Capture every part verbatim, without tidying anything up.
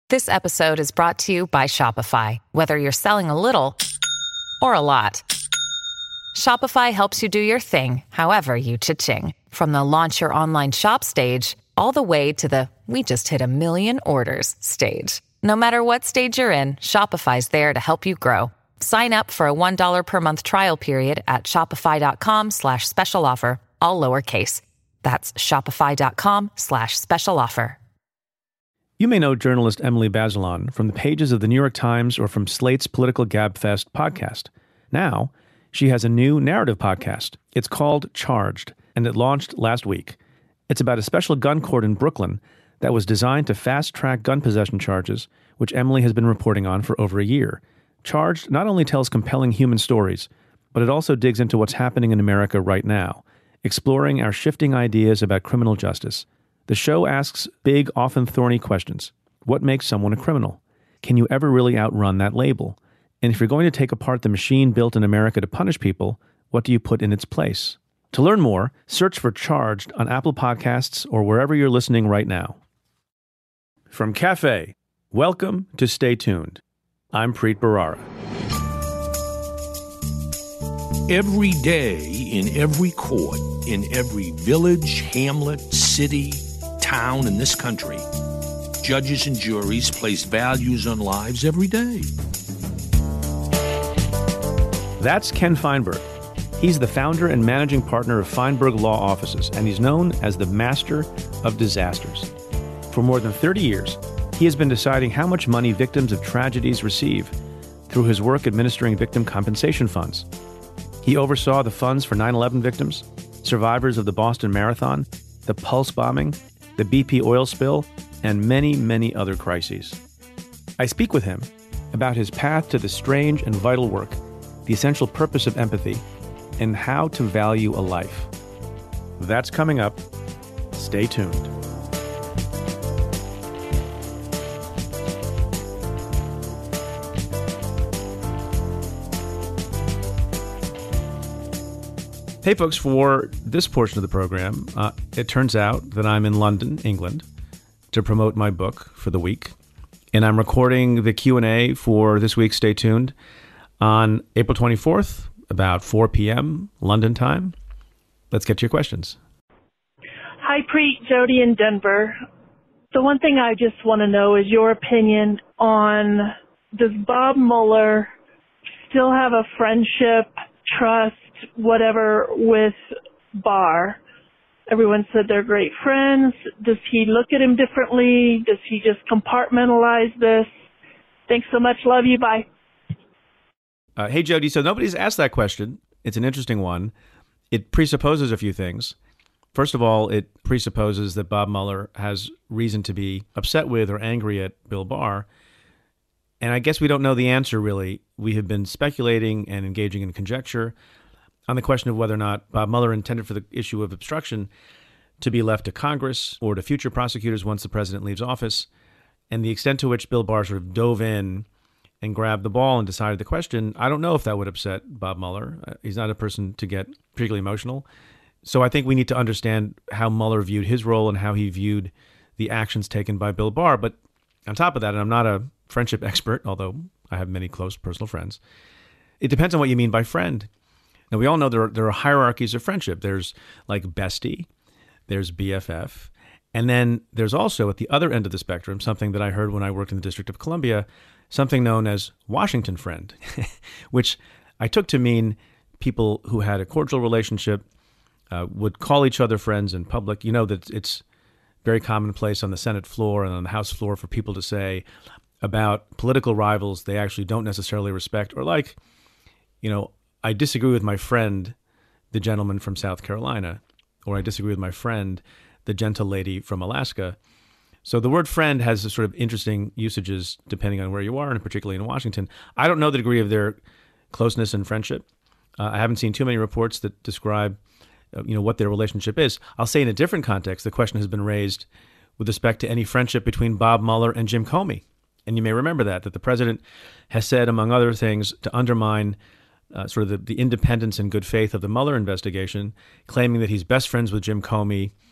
This episode is brought to you by Shopify. Whether you're selling a little or a lot, Shopify helps you do your thing, however you cha-ching. From the launch your online shop stage, all the way to the we just hit a million orders stage. No matter what stage you're in, Shopify's there to help you grow. Sign up for a one dollar per month trial period at shopify.com slash special offer, all lowercase. That's shopify.com slash special offer. You may know journalist Emily Bazelon from the pages of the New York Times or from Slate's Political Gabfest podcast. Now, she has a new narrative podcast. It's called Charged, and it launched last week. It's about a special gun court in Brooklyn that was designed to fast-track gun possession charges, which Emily has been reporting on for over a year. Charged not only tells compelling human stories, but it also digs into what's happening in America right now, exploring our shifting ideas about criminal justice. The show asks big, often thorny questions. What makes someone a criminal? Can you ever really outrun that label? And if you're going to take apart the machine built in America to punish people, what do you put in its place? To learn more, search for Charged on Apple Podcasts or wherever you're listening right now. From Cafe, welcome to Stay Tuned. I'm Preet Bharara. Every day, in every court, in every village, hamlet, city, town in this country, judges and juries place values on lives every day. That's Ken Feinberg. He's the founder and managing partner of Feinberg Law Offices, and he's known as the master of disasters. For more than thirty years, he has been deciding how much money victims of tragedies receive through his work administering victim compensation funds. He oversaw the funds for nine eleven victims, survivors of the Boston Marathon, the Pulse bombing, the B P oil spill, and many, many other crises. I speak with him about his path to the strange and vital work, the essential purpose of empathy, and how to value a life. That's coming up. Stay tuned. Hey, folks, for this portion of the program, uh, it turns out that I'm in London, England, to promote my book for the week. And I'm recording the Q and A for this week's Stay Tuned on April twenty-fourth, about four p.m. London time. Let's get to your questions. Hi, Preet, Jody in Denver. The one thing I just want to know is your opinion on, does Bob Mueller still have a friendship, trust, whatever, with Barr? Everyone said they're great friends. Does he look at him differently? Does he just compartmentalize this? Thanks so much. Love you. Bye. Uh, hey, Jody. So nobody's asked that question. It's an interesting one. It presupposes a few things. First of all, it presupposes that Bob Mueller has reason to be upset with or angry at Bill Barr. And I guess we don't know the answer, really. We have been speculating and engaging in conjecture on the question of whether or not Bob Mueller intended for the issue of obstruction to be left to Congress or to future prosecutors once the president leaves office, and the extent to which Bill Barr sort of dove in and grabbed the ball and decided the question. I don't know if that would upset Bob Mueller. Uh, he's not a person to get particularly emotional. So I think we need to understand how Mueller viewed his role and how he viewed the actions taken by Bill Barr. But on top of that, and I'm not a friendship expert, although I have many close personal friends, it depends on what you mean by friend. Now, we all know there are, there are hierarchies of friendship. There's like bestie, there's B F F, and then there's also at the other end of the spectrum, something that I heard when I worked in the District of Columbia, something known as Washington friend, which I took to mean people who had a cordial relationship, uh, would call each other friends in public. You know that it's very commonplace on the Senate floor and on the House floor for people to say about political rivals they actually don't necessarily respect, or like, you know, I disagree with my friend, the gentleman from South Carolina, or I disagree with my friend, the gentle lady from Alaska. So the word friend has a sort of interesting usages depending on where you are, and particularly in Washington. I don't know the degree of their closeness and friendship. Uh, I haven't seen too many reports that describe, uh, you know, what their relationship is. I'll say in a different context, the question has been raised with respect to any friendship between Bob Mueller and Jim Comey. And you may remember that, that the president has said, among other things, to undermine uh, sort of the, the independence and good faith of the Mueller investigation, claiming that he's best friends with Jim Comey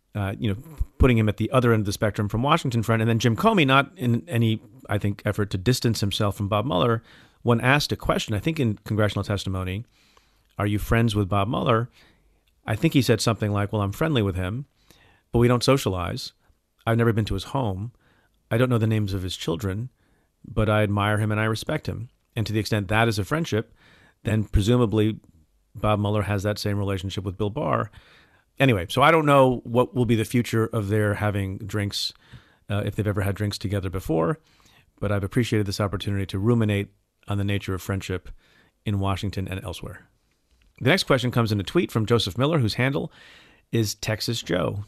uh, you know, putting him at the other end of the spectrum from Washington friend. And then Jim Comey, not in any, I think, effort to distance himself from Bob Mueller, when asked a question, I think in congressional testimony, are you friends with Bob Mueller? I think he said something like, well, I'm friendly with him, but we don't socialize. I've never been to his home. I don't know the names of his children, but I admire him and I respect him. And to the extent that is a friendship, then presumably Bob Mueller has that same relationship with Bill Barr. Anyway, so I don't know what will be the future of their having drinks, uh, if they've ever had drinks together before, but I've appreciated this opportunity to ruminate on the nature of friendship in Washington and elsewhere. The next question comes in a tweet from Joseph Miller, whose handle is Texas Joe.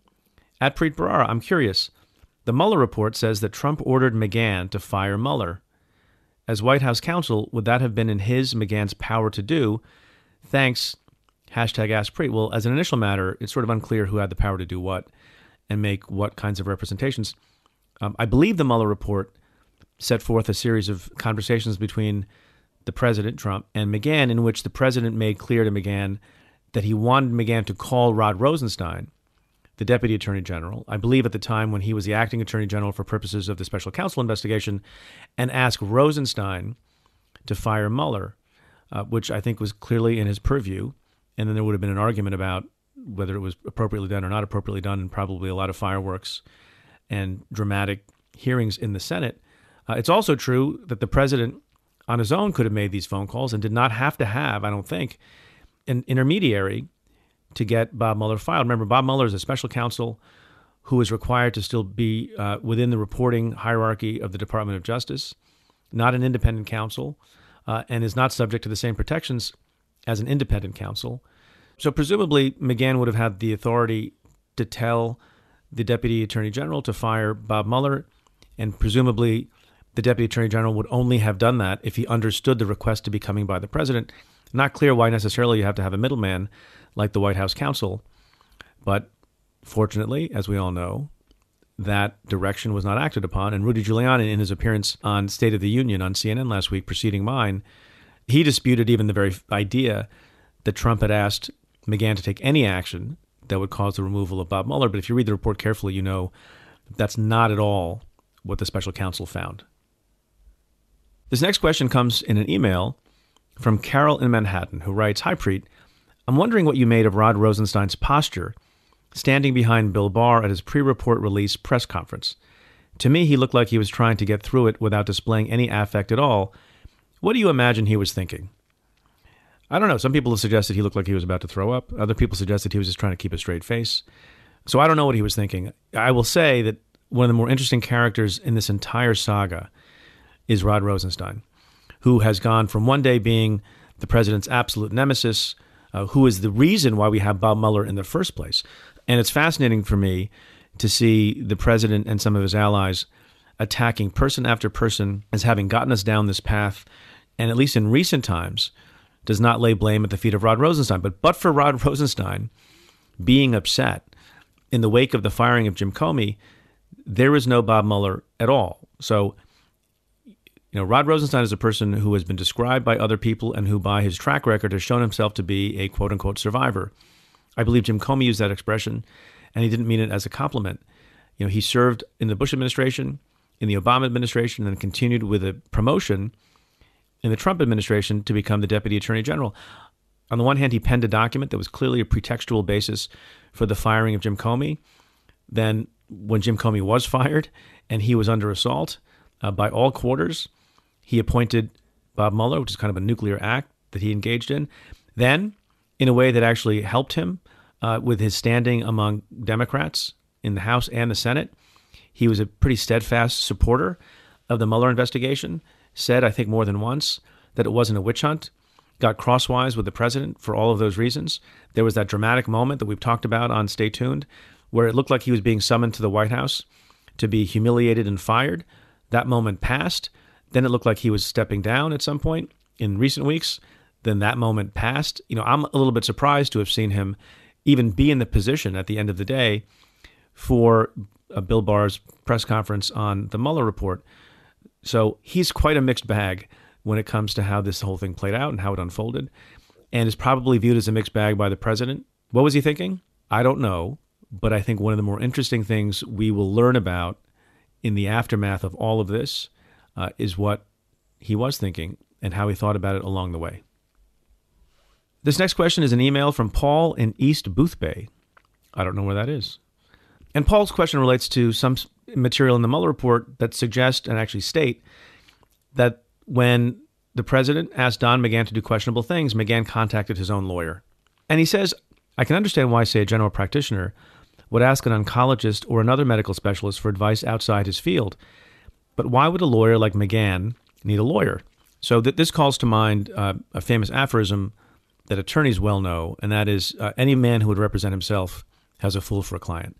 At Preet Bharara, I'm curious. The Mueller report says that Trump ordered McGahn to fire Mueller. As White House counsel, would that have been in his, McGahn's, power to do? Thanks. Hashtag Ask Preet. Well, as an initial matter, it's sort of unclear who had the power to do what and make what kinds of representations. Um, I believe the Mueller report set forth a series of conversations between the president, Trump, and McGahn, in which the president made clear to McGahn that he wanted McGahn to call Rod Rosenstein, the deputy attorney general, I believe at the time when he was the acting attorney general for purposes of the special counsel investigation, and ask Rosenstein to fire Mueller, uh, which I think was clearly in his purview. And then there would have been an argument about whether it was appropriately done or not appropriately done, and probably a lot of fireworks and dramatic hearings in the Senate. Uh, it's also true that the president on his own could have made these phone calls and did not have to have, I don't think, an intermediary to get Bob Mueller filed. Remember, Bob Mueller is a special counsel who is required to still be uh, within the reporting hierarchy of the Department of Justice, not an independent counsel, uh, and is not subject to the same protections as an independent counsel. So presumably McGahn would have had the authority to tell the Deputy Attorney General to fire Bob Mueller, and presumably the Deputy Attorney General would only have done that if he understood the request to be coming by the president. Not clear why necessarily you have to have a middleman like the White House counsel, but fortunately, as we all know, that direction was not acted upon. And Rudy Giuliani, in his appearance on State of the Union on C N N last week preceding mine, he disputed even the very idea that Trump had asked McGahn to take any action that would cause the removal of Bob Mueller. But if you read the report carefully, you know that's not at all what the special counsel found. This next question comes in an email from Carol in Manhattan, who writes, Hi, Preet. I'm wondering what you made of Rod Rosenstein's posture standing behind Bill Barr at his pre-report release press conference. To me, he looked like he was trying to get through it without displaying any affect at all. What do you imagine he was thinking? I don't know. Some people have suggested he looked like he was about to throw up. Other people suggested he was just trying to keep a straight face. So I don't know what he was thinking. I will say that one of the more interesting characters in this entire saga is Rod Rosenstein, who has gone from one day being the president's absolute nemesis, uh, who is the reason why we have Bob Mueller in the first place. And it's fascinating for me to see the president and some of his allies attacking person after person as having gotten us down this path, and at least in recent times, does not lay blame at the feet of Rod Rosenstein. But but for Rod Rosenstein being upset in the wake of the firing of Jim Comey, there is no Bob Mueller at all. So, you know, Rod Rosenstein is a person who has been described by other people and who, by his track record, has shown himself to be a quote-unquote survivor. I believe Jim Comey used that expression, and he didn't mean it as a compliment. You know, he served in the Bush administration, in the Obama administration, and continued with a promotion in the Trump administration to become the Deputy Attorney General. On the one hand, he penned a document that was clearly a pretextual basis for the firing of Jim Comey. Then, when Jim Comey was fired and he was under assault uh, by all quarters, he appointed Bob Mueller, which is kind of a nuclear act that he engaged in. Then, in a way that actually helped him uh, with his standing among Democrats in the House and the Senate, he was a pretty steadfast supporter of the Mueller investigation, said, I think more than once, that it wasn't a witch hunt, got crosswise with the president for all of those reasons. There was that dramatic moment that we've talked about on Stay Tuned, where it looked like he was being summoned to the White House to be humiliated and fired. That moment passed. Then it looked like he was stepping down at some point in recent weeks. Then that moment passed. You know, I'm a little bit surprised to have seen him even be in the position at the end of the day for uh, Bill Barr's press conference on the Mueller report. So he's quite a mixed bag when it comes to how this whole thing played out and how it unfolded, and is probably viewed as a mixed bag by the president. What was he thinking? I don't know, But I think one of the more interesting things we will learn about in the aftermath of all of this uh, is what he was thinking and how he thought about it along the way. This next question is an email from Paul in East Boothbay. I don't know where that is. And Paul's question relates to some material in the Mueller report that suggest and actually state that when the president asked Don McGahn to do questionable things, McGahn contacted his own lawyer. And he says, I can understand why, say, a general practitioner would ask an oncologist or another medical specialist for advice outside his field. But why would a lawyer like McGahn need a lawyer? So th- this calls to mind uh, a famous aphorism that attorneys well know, and that is uh, any man who would represent himself has a fool for a client.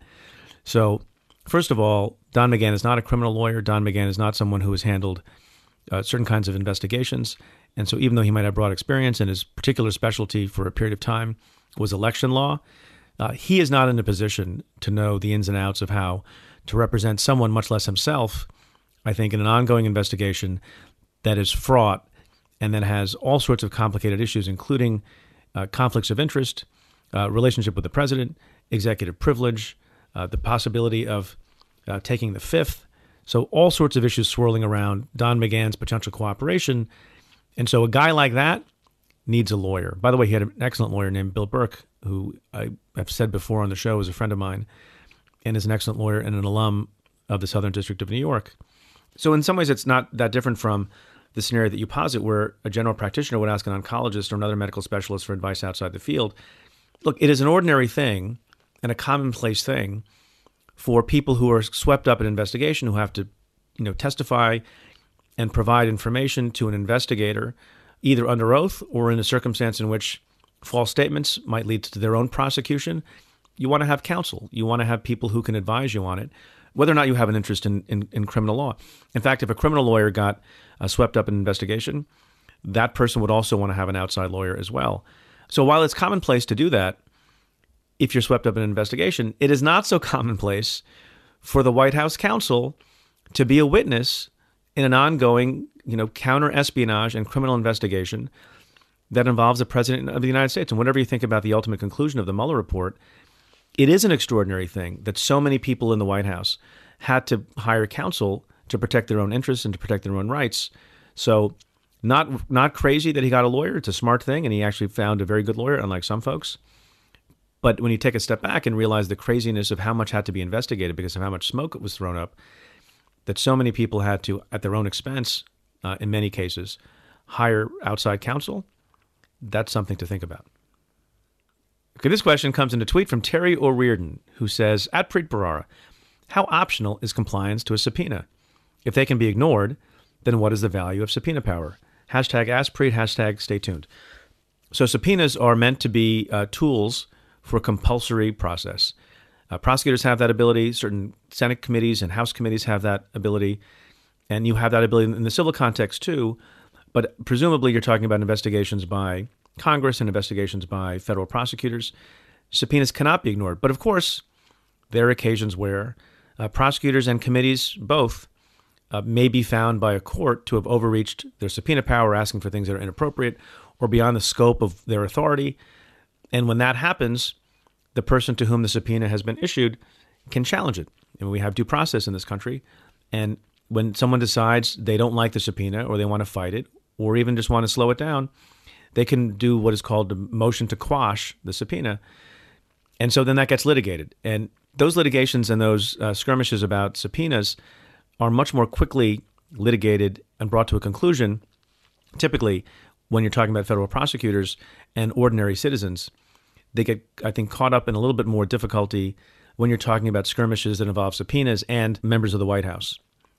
So first of all, Don McGahn is not a criminal lawyer. Don McGahn is not someone who has handled uh, certain kinds of investigations. And so even though he might have broad experience and his particular specialty for a period of time was election law, uh, he is not in a position to know the ins and outs of how to represent someone, much less himself, I think, in an ongoing investigation that is fraught and then has all sorts of complicated issues, including uh, conflicts of interest, uh, relationship with the president, executive privilege, uh, the possibility of uh, taking the fifth. So all sorts of issues swirling around Don McGahn's potential cooperation. And so a guy like that needs a lawyer. By the way, he had an excellent lawyer named Bill Burke, who I have said before on the show is a friend of mine and is an excellent lawyer and an alum of the Southern District of New York. So in some ways, it's not that different from the scenario that you posit where a general practitioner would ask an oncologist or another medical specialist for advice outside the field. Look, it is an ordinary thing and a commonplace thing for people who are swept up in investigation who have to, you know, testify and provide information to an investigator, either under oath or in a circumstance in which false statements might lead to their own prosecution. You want to have counsel. You want to have people who can advise you on it, whether or not you have an interest in, in, in criminal law. In fact, if a criminal lawyer got uh, swept up in an investigation, that person would also want to have an outside lawyer as well. So while it's commonplace to do that, if you're swept up in an investigation, it is not so commonplace for the White House counsel to be a witness in an ongoing, you know, counter-espionage and criminal investigation that involves the president of the United States. And whatever you think about the ultimate conclusion of the Mueller report, it is an extraordinary thing that so many people in the White House had to hire counsel to protect their own interests and to protect their own rights. So not not crazy that he got a lawyer. It's a smart thing, and he actually found a very good lawyer, unlike some folks. But when you take a step back and realize the craziness of how much had to be investigated because of how much smoke was thrown up, that so many people had to, at their own expense, uh, in many cases, hire outside counsel, that's something to think about. Okay, this question comes in a tweet from Terry O'Riordan, who says, at Preet Bharara, how optional is compliance to a subpoena? If they can be ignored, then what is the value of subpoena power? Hashtag Ask Preet, hashtag stay tuned. So subpoenas are meant to be uh, tools for a compulsory process. Uh, prosecutors have that ability. Certain Senate committees and House committees have that ability. And you have that ability in the civil context too. But presumably you're talking about investigations by Congress and investigations by federal prosecutors. Subpoenas cannot be ignored. But of course, there are occasions where uh, prosecutors and committees both uh, may be found by a court to have overreached their subpoena power, asking for things that are inappropriate or beyond the scope of their authority. And when that happens, the person to whom the subpoena has been issued can challenge it. And we have due process in this country. And when someone decides they don't like the subpoena or they want to fight it or even just want to slow it down, they can do what is called a motion to quash the subpoena. And so then that gets litigated. And those litigations and those uh, skirmishes about subpoenas are much more quickly litigated and brought to a conclusion, typically when you're talking about federal prosecutors and ordinary citizens. They get, I think, caught up in a little bit more difficulty when you're talking about skirmishes that involve subpoenas and members of the White House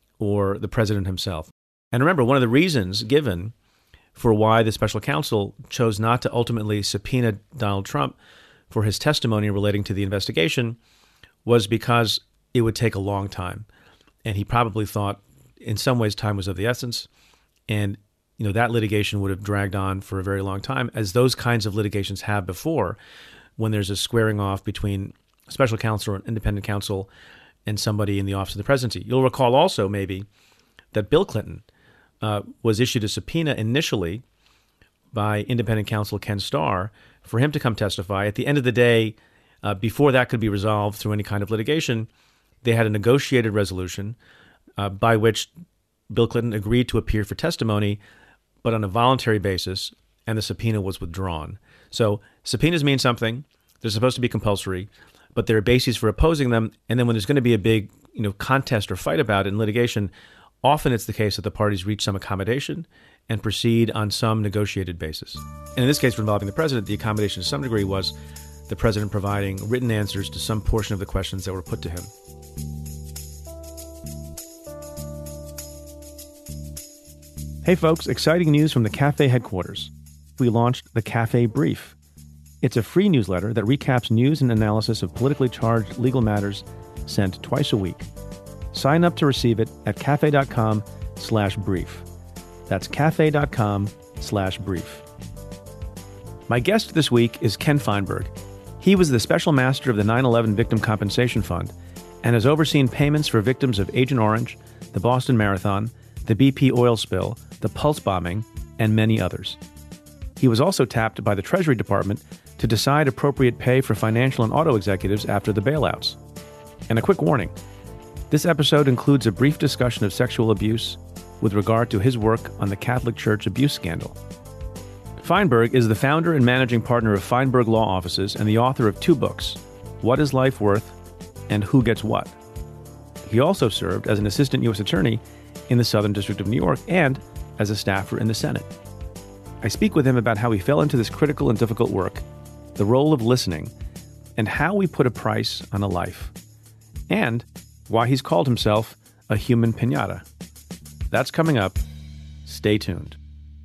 or the president himself. And remember, one of the reasons given for why the special counsel chose not to ultimately subpoena Donald Trump for his testimony relating to the investigation was because it would take a long time. And he probably thought in some ways time was of the essence. And you know, that litigation would have dragged on for a very long time, as those kinds of litigations have before, when there's a squaring off between a special counsel or an independent counsel and somebody in the office of the presidency. You'll recall also maybe that Bill Clinton uh, was issued a subpoena initially by independent counsel Ken Starr for him to come testify. At the end of the day, Uh, before that could be resolved through any kind of litigation, they had a negotiated resolution uh, by which Bill Clinton agreed to appear for testimony, but on a voluntary basis, and the subpoena was withdrawn. So subpoenas mean something. They're supposed to be compulsory, but there are bases for opposing them. And then when there's going to be a big, you know, contest or fight about it in litigation, often it's the case that the parties reach some accommodation and proceed on some negotiated basis. And in this case, involving the president, the accommodation to some degree was the president providing written answers to some portion of the questions that were put to him. Hey folks, exciting news from the Cafe headquarters. We launched the Cafe Brief. It's a free newsletter that recaps news and analysis of politically charged legal matters sent twice a week. Sign up to receive it at cafe.com slash brief. That's cafe.com slash brief. My guest this week is Ken Feinberg. He was the special master of the nine eleven Victim Compensation Fund and has overseen payments for victims of Agent Orange, the Boston Marathon, the B P oil spill, the Pulse bombing, and many others. He was also tapped by the Treasury Department to decide appropriate pay for financial and auto executives after the bailouts. And a quick warning, this episode includes a brief discussion of sexual abuse with regard to his work on the Catholic Church abuse scandal. Feinberg is the founder and managing partner of Feinberg Law Offices and the author of two books, What is Life Worth? And Who Gets What? He also served as an assistant U S attorney in the Southern District of New York and as a staffer in the Senate. I speak with him about how he fell into this critical and difficult work, the role of listening, and how we put a price on a life, and why he's called himself a human piñata. That's coming up. Stay tuned.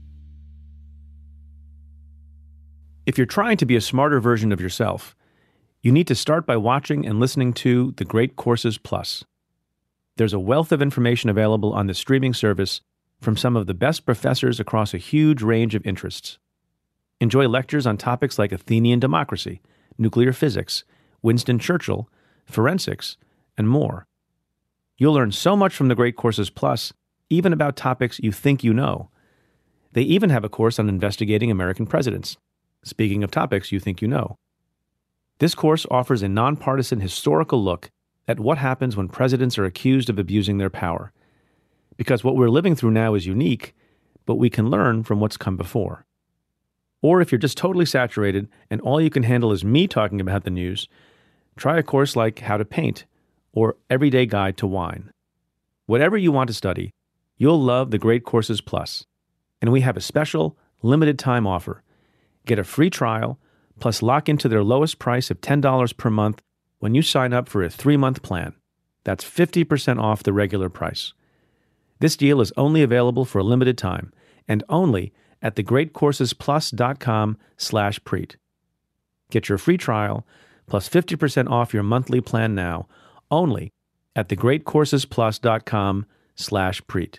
If you're trying to be a smarter version of yourself, you need to start by watching and listening to The Great Courses Plus. There's a wealth of information available on the streaming service from some of the best professors across a huge range of interests. Enjoy lectures on topics like Athenian democracy, nuclear physics, Winston Churchill, forensics, and more. You'll learn so much from the Great Courses Plus, even about topics you think you know. They even have a course on investigating American presidents. Speaking of topics you think you know. This course offers a nonpartisan historical look at what happens when presidents are accused of abusing their power. Because what we're living through now is unique, but we can learn from what's come before. Or if you're just totally saturated and all you can handle is me talking about the news, try a course like How to Paint or Everyday Guide to Wine. Whatever you want to study, you'll love the Great Courses Plus. And we have a special, limited time offer. Get a free trial, plus lock into their lowest price of ten dollars per month when you sign up for a three-month plan. That's fifty percent off the regular price. This deal is only available for a limited time, and only at thegreatcoursesplus.com slash preet. Get your free trial, plus fifty percent off your monthly plan now, only at thegreatcoursesplus.com slash preet.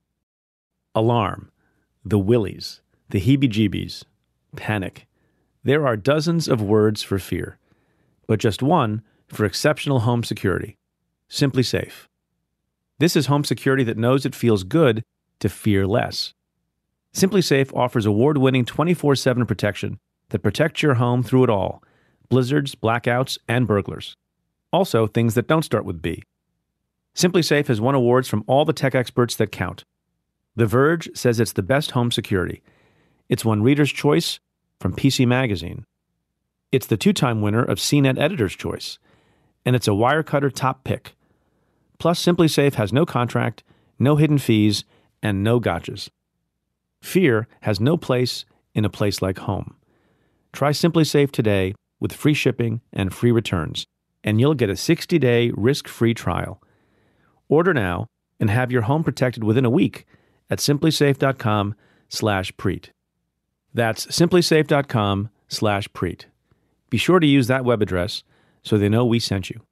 Alarm, the willies, the heebie-jeebies, panic. There are dozens of words for fear, but just one for exceptional home security. Simply Safe. This is home security that knows it feels good to fear less. Simply Safe offers award-winning twenty-four seven protection that protects your home through it all, blizzards, blackouts, and burglars. Also, things that don't start with B. Simply Safe has won awards from all the tech experts that count. The Verge says it's the best home security. It's won Reader's Choice from P C Magazine. It's the two-time winner of C net Editor's Choice. And it's a Wirecutter top pick. Plus, Simply Safe has no contract, no hidden fees, and no gotchas. Fear has no place in a place like home. Try Simply Safe today with free shipping and free returns, and you'll get a sixty-day risk-free trial. Order now and have your home protected within a week at simplysafe.com slash preet. That's simplysafe.com slash preet. Be sure to use that web address so they know we sent you.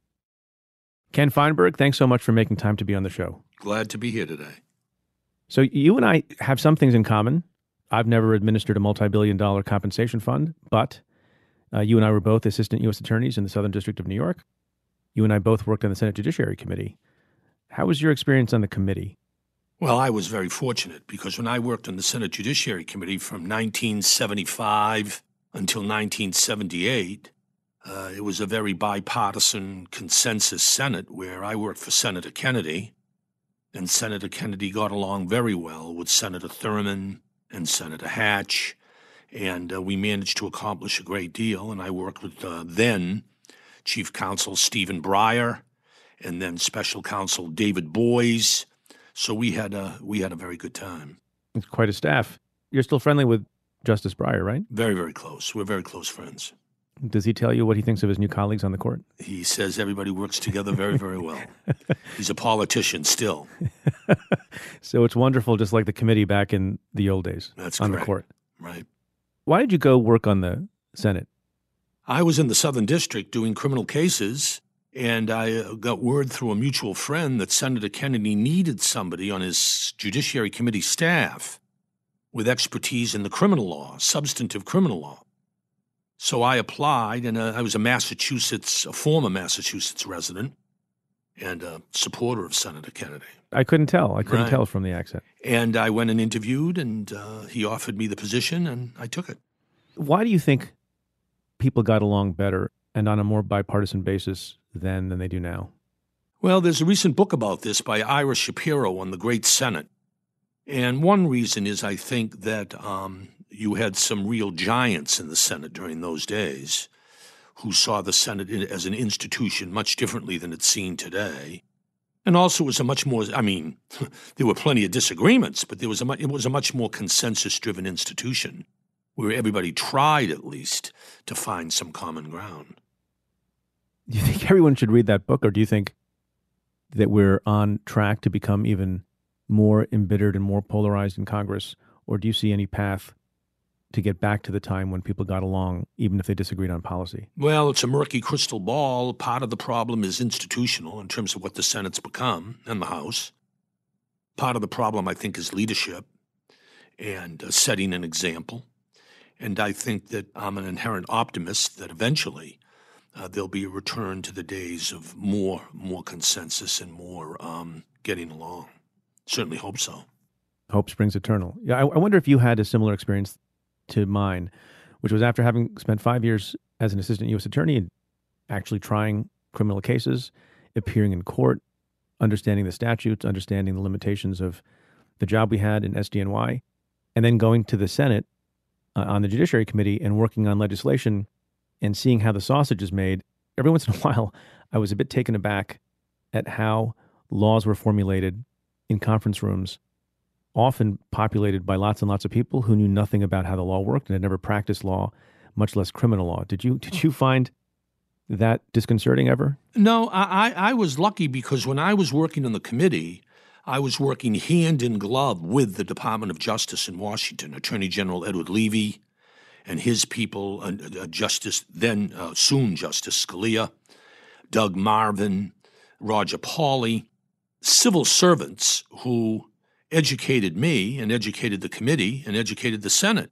Ken Feinberg, thanks so much for making time to be on the show. Glad to be here today. So you and I have some things in common. I've never administered a multi-billion dollar compensation fund, but uh, you and I were both assistant U S attorneys in the Southern District of New York. You and I both worked on the Senate Judiciary Committee. How was your experience on the committee? Well, I was very fortunate because when I worked on the Senate Judiciary Committee from nineteen seventy-five until nineteen seventy-eight, Uh, it was a very bipartisan consensus Senate where I worked for Senator Kennedy, and Senator Kennedy got along very well with Senator Thurman and Senator Hatch, and uh, we managed to accomplish a great deal. And I worked with uh, then Chief Counsel Stephen Breyer, and then Special Counsel David Boies. So we had a we had a very good time. It's quite a staff. You're still friendly with Justice Breyer, right? Very, very close. We're very close friends. Does he tell you what he thinks of his new colleagues on the court? He says everybody works together very, very well. He's a politician still. So it's wonderful, just like the committee back in the old days. That's on correct. the court. Right. Why did you go work on the Senate? I was in the Southern District doing criminal cases, and I got word through a mutual friend that Senator Kennedy needed somebody on his Judiciary Committee staff with expertise in the criminal law, substantive criminal law. So I applied, and uh, I was a Massachusetts, a former Massachusetts resident and a supporter of Senator Kennedy. I couldn't tell. I couldn't Right. tell from the accent. And I went and interviewed, and uh, he offered me the position, and I took it. Why do you think people got along better and on a more bipartisan basis then than they do now? Well, there's a recent book about this by Ira Shapiro on the Great Senate. And one reason is I think that um, you had some real giants in the Senate during those days who saw the Senate as an institution much differently than it's seen today. And also it was a much more, I mean, there were plenty of disagreements, but there was a, mu- it was a much more consensus-driven institution where everybody tried at least to find some common ground. Do you think everyone should read that book, or do you think that we're on track to become even more embittered and more polarized in Congress, or do you see any path to get back to the time when people got along, even if they disagreed on policy? Well, it's a murky crystal ball. Part of the problem is institutional in terms of what the Senate's become and the House. Part of the problem, I think, is leadership and uh, setting an example. And I think that I'm an inherent optimist that eventually uh, there'll be a return to the days of more, more consensus and more um, getting along. Certainly hope so. Hope springs eternal. Yeah, I, I wonder if you had a similar experience to mine, which was after having spent five years as an assistant U S attorney and actually trying criminal cases, appearing in court, understanding the statutes, understanding the limitations of the job we had in S D N Y, and then going to the Senate uh, on the Judiciary Committee and working on legislation and seeing how the sausage is made. Every once in a while, I was a bit taken aback at how laws were formulated in conference rooms, often populated by lots and lots of people who knew nothing about how the law worked and had never practiced law, much less criminal law. Did you did you find that disconcerting ever? No, I, I was lucky because when I was working on the committee, I was working hand in glove with the Department of Justice in Washington, Attorney General Edward Levy and his people, uh, uh, Justice, then uh, soon Justice Scalia, Doug Marvin, Roger Pauly, civil servants who educated me and educated the committee and educated the Senate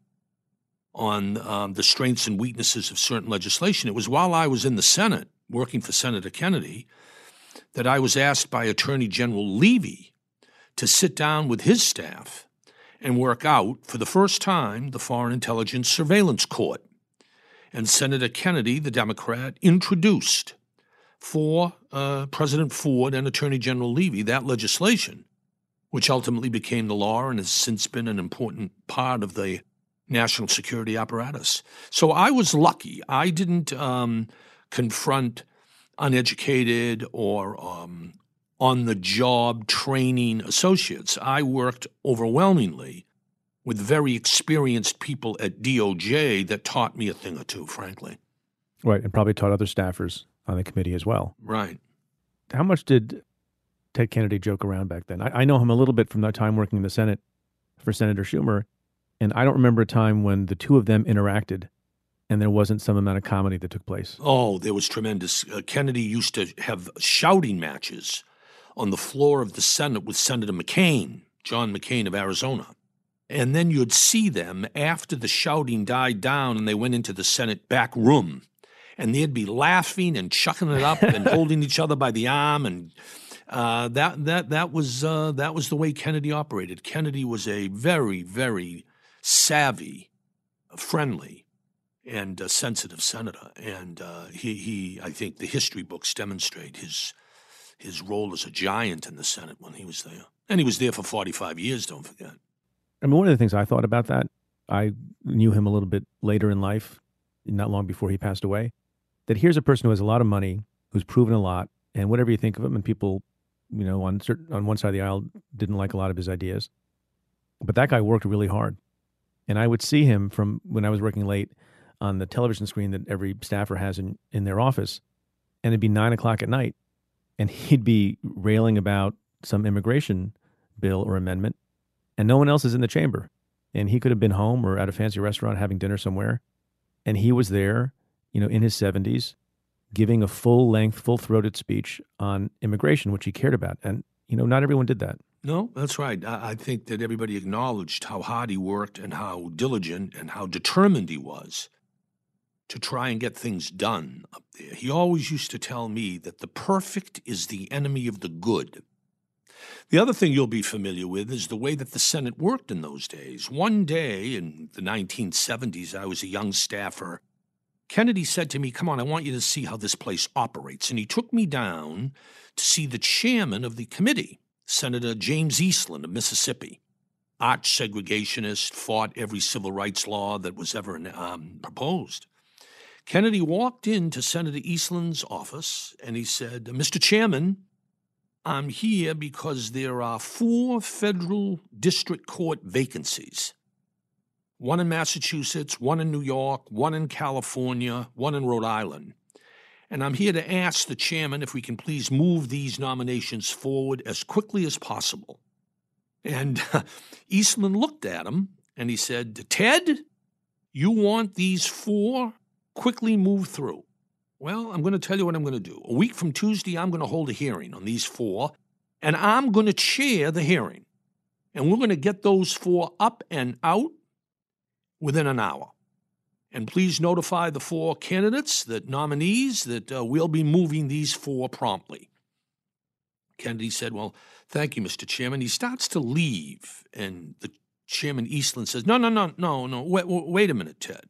on um, the strengths and weaknesses of certain legislation. It was while I was in the Senate working for Senator Kennedy that I was asked by Attorney General Levy to sit down with his staff and work out, for the first time, the Foreign Intelligence Surveillance Court. And Senator Kennedy, the Democrat, introduced for uh, President Ford and Attorney General Levy that legislation, which ultimately became the law and has since been an important part of the national security apparatus. So I was lucky. I didn't um, confront uneducated or um, on-the-job training associates. I worked overwhelmingly with very experienced people at D O J that taught me a thing or two, frankly. Right, and probably taught other staffers on the committee as well. Right. How much did Ted Kennedy joke around back then? I, I know him a little bit from that time working in the Senate for Senator Schumer, and I don't remember a time when the two of them interacted and there wasn't some amount of comedy that took place. Oh, there was tremendous. Uh, Kennedy used to have shouting matches on the floor of the Senate with Senator McCain, John McCain of Arizona. And then you'd see them after the shouting died down and they went into the Senate back room, and they'd be laughing and chucking it up and holding each other by the arm. And uh, that that that was uh, that was the way Kennedy operated. Kennedy was a very, very savvy, friendly, and a sensitive senator. And uh, he, he, I think the history books demonstrate his his role as a giant in the Senate when he was there. And he was there for forty-five years, don't forget. I mean, one of the things I thought about that, I knew him a little bit later in life, not long before he passed away, that here's a person who has a lot of money, who's proven a lot, and whatever you think of him, and people, you know, on certain, on one side of the aisle didn't like a lot of his ideas. But that guy worked really hard. And I would see him from when I was working late on the television screen that every staffer has in, in their office, and it'd be nine o'clock at night, and he'd be railing about some immigration bill or amendment, and no one else is in the chamber. And he could have been home or at a fancy restaurant having dinner somewhere, and he was there, you know, in his seventies, giving a full-length, full-throated speech on immigration, which he cared about. And, you know, not everyone did that. No, that's right. I, I think that everybody acknowledged how hard he worked and how diligent and how determined he was to try and get things done up there. He always used to tell me that the perfect is the enemy of the good. The other thing you'll be familiar with is the way that the Senate worked in those days. One day in the nineteen seventies, I was a young staffer. Kennedy said to me, come on, I want you to see how this place operates. And he took me down to see the chairman of the committee, Senator James Eastland of Mississippi, arch segregationist, fought every civil rights law that was ever um, proposed. Kennedy walked into Senator Eastland's office and he said, Mister Chairman, I'm here because there are four federal district court vacancies. One in Massachusetts, one in New York, one in California, one in Rhode Island. And I'm here to ask the chairman if we can please move these nominations forward as quickly as possible. And uh, Eastland looked at him and he said, Ted, you want these four quickly moved through? Well, I'm going to tell you what I'm going to do. A week from Tuesday, I'm going to hold a hearing on these four, and I'm going to chair the hearing. And we're going to get those four up and out within an hour. And please notify the four candidates, the nominees, that uh, we'll be moving these four promptly. Kennedy said, well, thank you, Mister Chairman. He starts to leave, and the Chairman Eastland says, no, no, no, no, no, wait, wait a minute, Ted.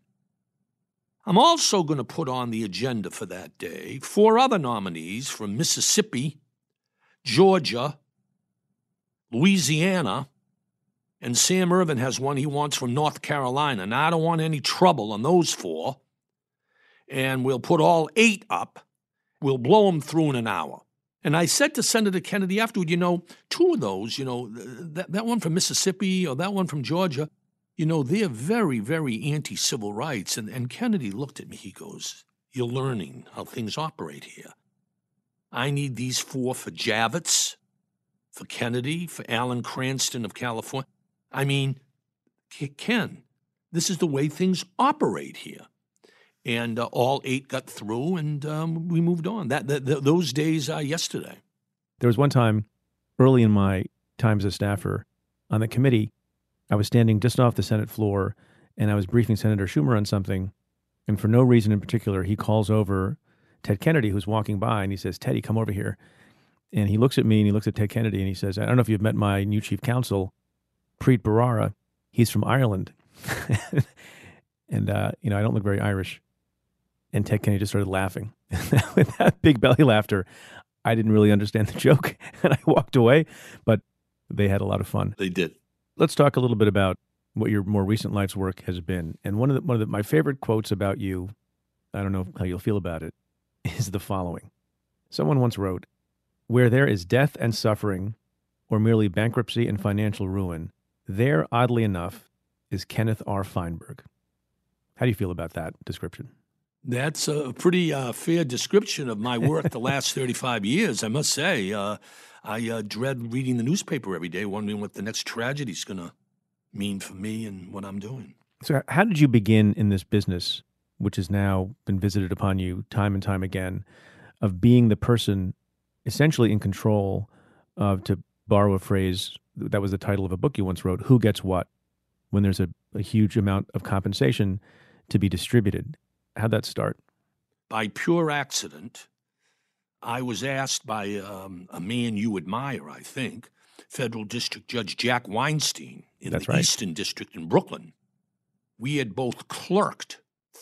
I'm also going to put on the agenda for that day four other nominees from Mississippi, Georgia, Louisiana, and Sam Ervin has one he wants from North Carolina. Now, I don't want any trouble on those four. And we'll put all eight up. We'll blow them through in an hour. And I said to Senator Kennedy afterward, you know, two of those, you know, that, that one from Mississippi or that one from Georgia, you know, they're very, very anti-civil rights. And, and Kennedy looked at me. He goes, you're learning how things operate here. I need these four for Javits, for Kennedy, for Alan Cranston of California. I mean, Ken, this is the way things operate here. And uh, all eight got through, and um, we moved on. That, that, that Those days are yesterday. There was one time early in my time as a staffer on the committee, I was standing just off the Senate floor, and I was briefing Senator Schumer on something, and for no reason in particular, he calls over Ted Kennedy, who's walking by, and he says, Teddy, come over here. And he looks at me, and he looks at Ted Kennedy, and he says, I don't know if you've met my new chief counsel, Preet Bharara. He's from Ireland. and, uh, you know, I don't look very Irish. And Ted Kennedy just started laughing. With that big belly laughter, I didn't really understand the joke, and I walked away, but they had a lot of fun. They did. Let's talk a little bit about what your more recent life's work has been. And one of the, one of the, my favorite quotes about you, I don't know how you'll feel about it, is the following. Someone once wrote, where there is death and suffering, or merely bankruptcy and financial ruin, there, oddly enough, is Kenneth R. Feinberg. How do you feel about that description? That's a pretty uh, fair description of my work the last thirty-five years, I must say. Uh, I uh, dread reading the newspaper every day, wondering what the next tragedy is going to mean for me and what I'm doing. So how did you begin in this business, which has now been visited upon you time and time again, of being the person essentially in control of, to borrow a phrase, that was the title of a book you once wrote, Who Gets What, when there's a, a huge amount of compensation to be distributed? How'd that start? By pure accident, I was asked by um, a man you admire, I think, Federal District Judge Jack Weinstein in That's the right. Eastern District in Brooklyn. We had both clerked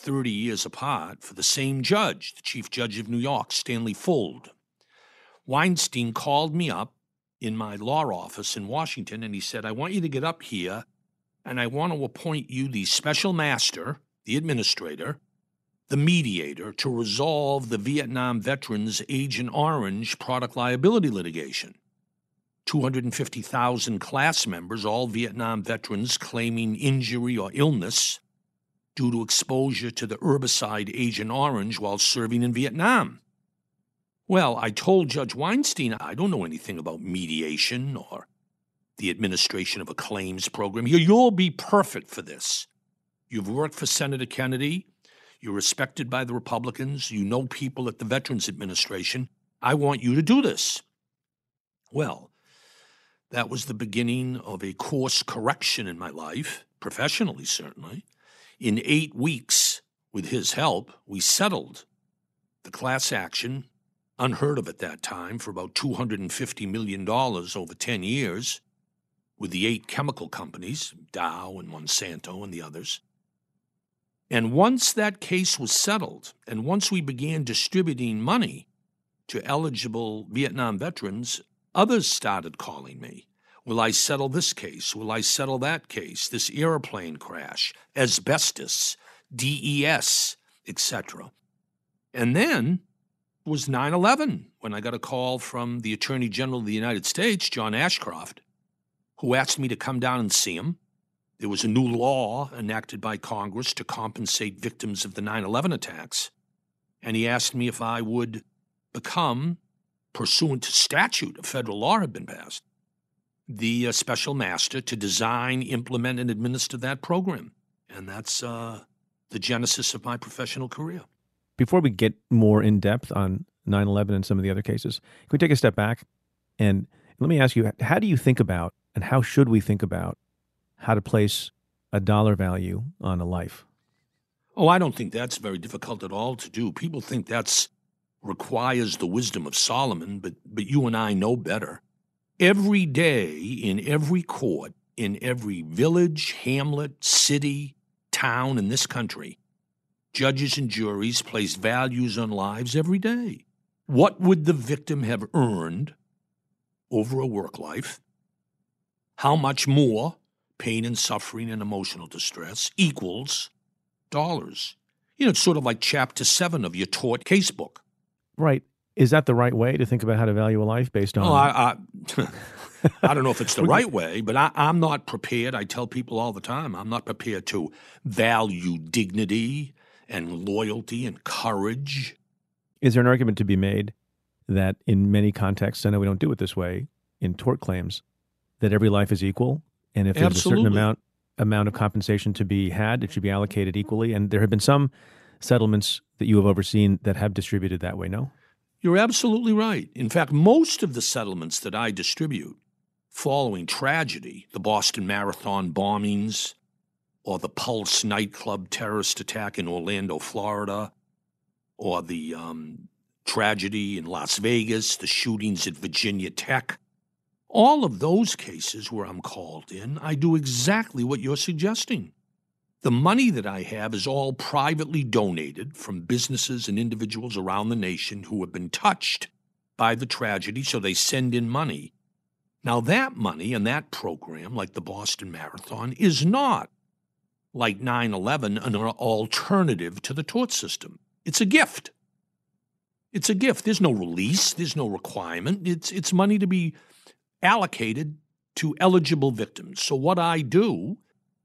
thirty years apart for the same judge, the Chief Judge of New York, Stanley Fuld. Weinstein called me up in my law office in Washington, and he said, I want you to get up here, and I want to appoint you the special master, the administrator, the mediator, to resolve the Vietnam veterans' Agent Orange product liability litigation. two hundred fifty thousand class members, all Vietnam veterans claiming injury or illness due to exposure to the herbicide Agent Orange while serving in Vietnam. Well, I told Judge Weinstein I don't know anything about mediation or the administration of a claims program. You'll be perfect for this. You've worked for Senator Kennedy. You're respected by the Republicans. You know people at the Veterans Administration. I want you to do this. Well, that was the beginning of a course correction in my life, professionally certainly. In eight weeks, with his help, we settled the class action, unheard of at that time, for about two hundred fifty million dollars over ten years, with the eight chemical companies, Dow and Monsanto and the others. And once that case was settled, and once we began distributing money to eligible Vietnam veterans, others started calling me. Will I settle this case? Will I settle that case? This airplane crash, asbestos, D E S, et cetera. And then was nine eleven, when I got a call from the Attorney General of the United States, John Ashcroft, who asked me to come down and see him. There was a new law enacted by Congress to compensate victims of the nine eleven attacks, and he asked me if I would become, pursuant to statute, a federal law had been passed, the uh, special master to design, implement, and administer that program. And that's uh, the genesis of my professional career. Before we get more in depth on nine eleven and some of the other cases, can we take a step back? And let me ask you, how do you think about, and how should we think about, how to place a dollar value on a life? Oh, I don't think that's very difficult at all to do. People think that's requires the wisdom of Solomon, but but you and I know better. Every day in every court, in every village, hamlet, city, town in this country, judges and juries place values on lives every day. What would the victim have earned over a work life? How much more pain and suffering and emotional distress equals dollars? You know, it's sort of like chapter seven of your tort casebook. Right. Is that the right way to think about how to value a life based on? Oh, I, I, I don't know if it's the right way, but I, I'm not prepared. I tell people all the time, I'm not prepared to value dignity and loyalty and courage. Is there an argument to be made that in many contexts, I know we don't do it this way, in tort claims, that every life is equal? And if there's Absolutely. a certain amount amount of compensation to be had, it should be allocated equally? And there have been some settlements that you have overseen that have distributed that way, no? You're absolutely right. In fact, most of the settlements that I distribute following tragedy, the Boston Marathon bombings, or the Pulse nightclub terrorist attack in Orlando, Florida, or the um, tragedy in Las Vegas, the shootings at Virginia Tech, all of those cases where I'm called in, I do exactly what you're suggesting. The money that I have is all privately donated from businesses and individuals around the nation who have been touched by the tragedy, so they send in money. Now, that money and that program, like the Boston Marathon, is not, like nine eleven, an alternative to the tort system. It's a gift. It's a gift. There's no release. There's no requirement. It's, it's money to be allocated to eligible victims. So what I do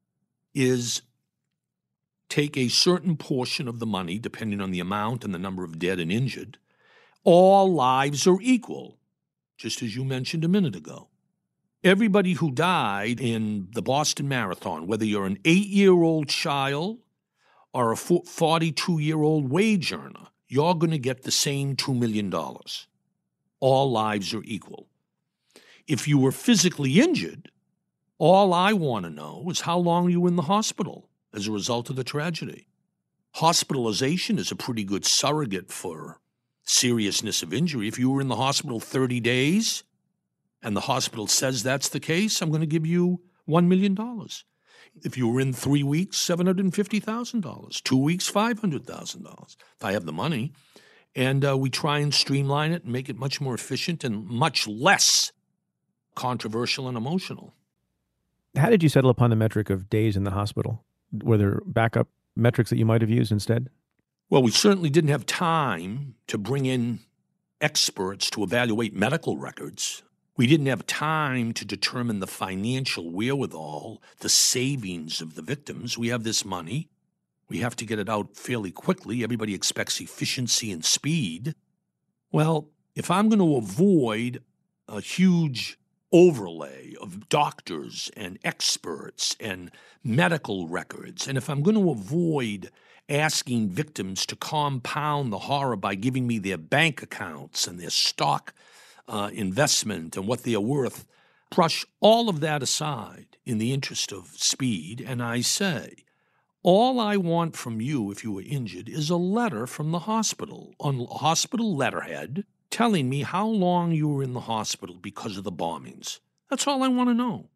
is take a certain portion of the money, depending on the amount and the number of dead and injured. All lives are equal, just as you mentioned a minute ago. Everybody who died in the Boston Marathon, whether you're an eight-year-old child or a forty-two-year-old wage earner, you're going to get the same two million dollars. All lives are equal. If you were physically injured, all I want to know is how long you were in the hospital as a result of the tragedy. Hospitalization is a pretty good surrogate for seriousness of injury. If you were in the hospital thirty days and the hospital says that's the case, I'm going to give you one million dollars. If you were in three weeks, seven hundred fifty thousand dollars. Two weeks, five hundred thousand dollars, if I have the money. And uh, we try and streamline it and make it much more efficient and much less controversial and emotional. How did you settle upon the metric of days in the hospital? Were there backup metrics that you might have used instead? Well, we certainly didn't have time to bring in experts to evaluate medical records. We didn't have time to determine the financial wherewithal, the savings of the victims. We have this money. We have to get it out fairly quickly. Everybody expects efficiency and speed. Well, if I'm going to avoid a huge overlay of doctors and experts and medical records, and if I'm going to avoid asking victims to compound the horror by giving me their bank accounts and their stock uh, investment and what they are worth, brush all of that aside in the interest of speed, and I say, all I want from you if you were injured is a letter from the hospital on hospital letterhead telling me how long you were in the hospital because of the bombings. That's all I want to know.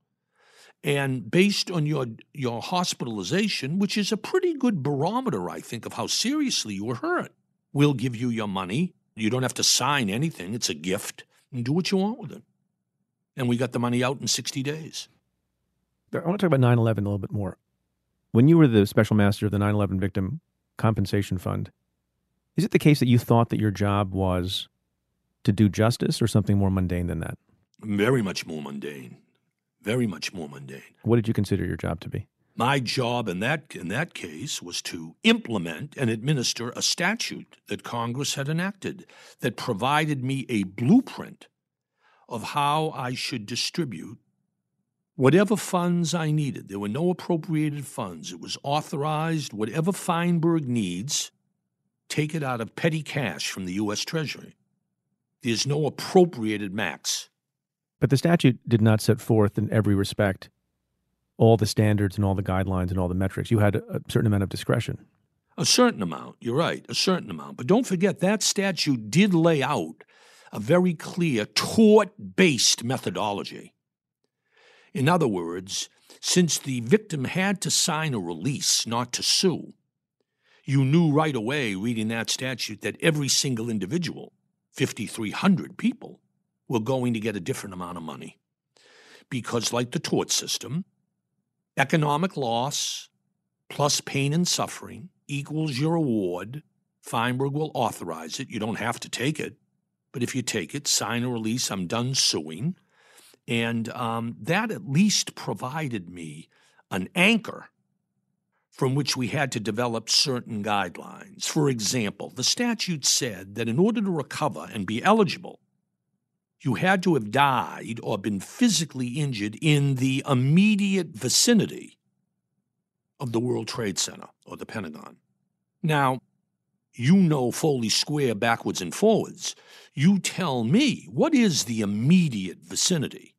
And based on your your hospitalization, which is a pretty good barometer, I think, of how seriously you were hurt, we'll give you your money. You don't have to sign anything. It's a gift. And do what you want with it. And we got the money out in sixty days. I want to talk about nine eleven a little bit more. When you were the special master of the nine eleven Victim Compensation Fund, is it the case that you thought that your job was to do justice or something more mundane than that? Very much more mundane. Very much more mundane. What did you consider your job to be? My job in that in that case was to implement and administer a statute that Congress had enacted that provided me a blueprint of how I should distribute whatever funds I needed. There were no appropriated funds. It was authorized, whatever Feinberg needs, take it out of petty cash from the U S Treasury. There's no appropriated max. But the statute did not set forth in every respect all the standards and all the guidelines and all the metrics. You had a certain amount of discretion. A certain amount, you're right, a certain amount. But don't forget, that statute did lay out a very clear tort-based methodology. In other words, since the victim had to sign a release not to sue, you knew right away, reading that statute, that every single individual, fifty-three hundred people, were going to get a different amount of money. Because like the tort system, economic loss plus pain and suffering equals your award. Feinberg will authorize it. You don't have to take it. But if you take it, sign a release, I'm done suing. And um, that at least provided me an anchor from which we had to develop certain guidelines. For example, the statute said that in order to recover and be eligible, you had to have died or been physically injured in the immediate vicinity of the World Trade Center or the Pentagon. Now, you know Foley Square backwards and forwards. You tell me, what is the immediate vicinity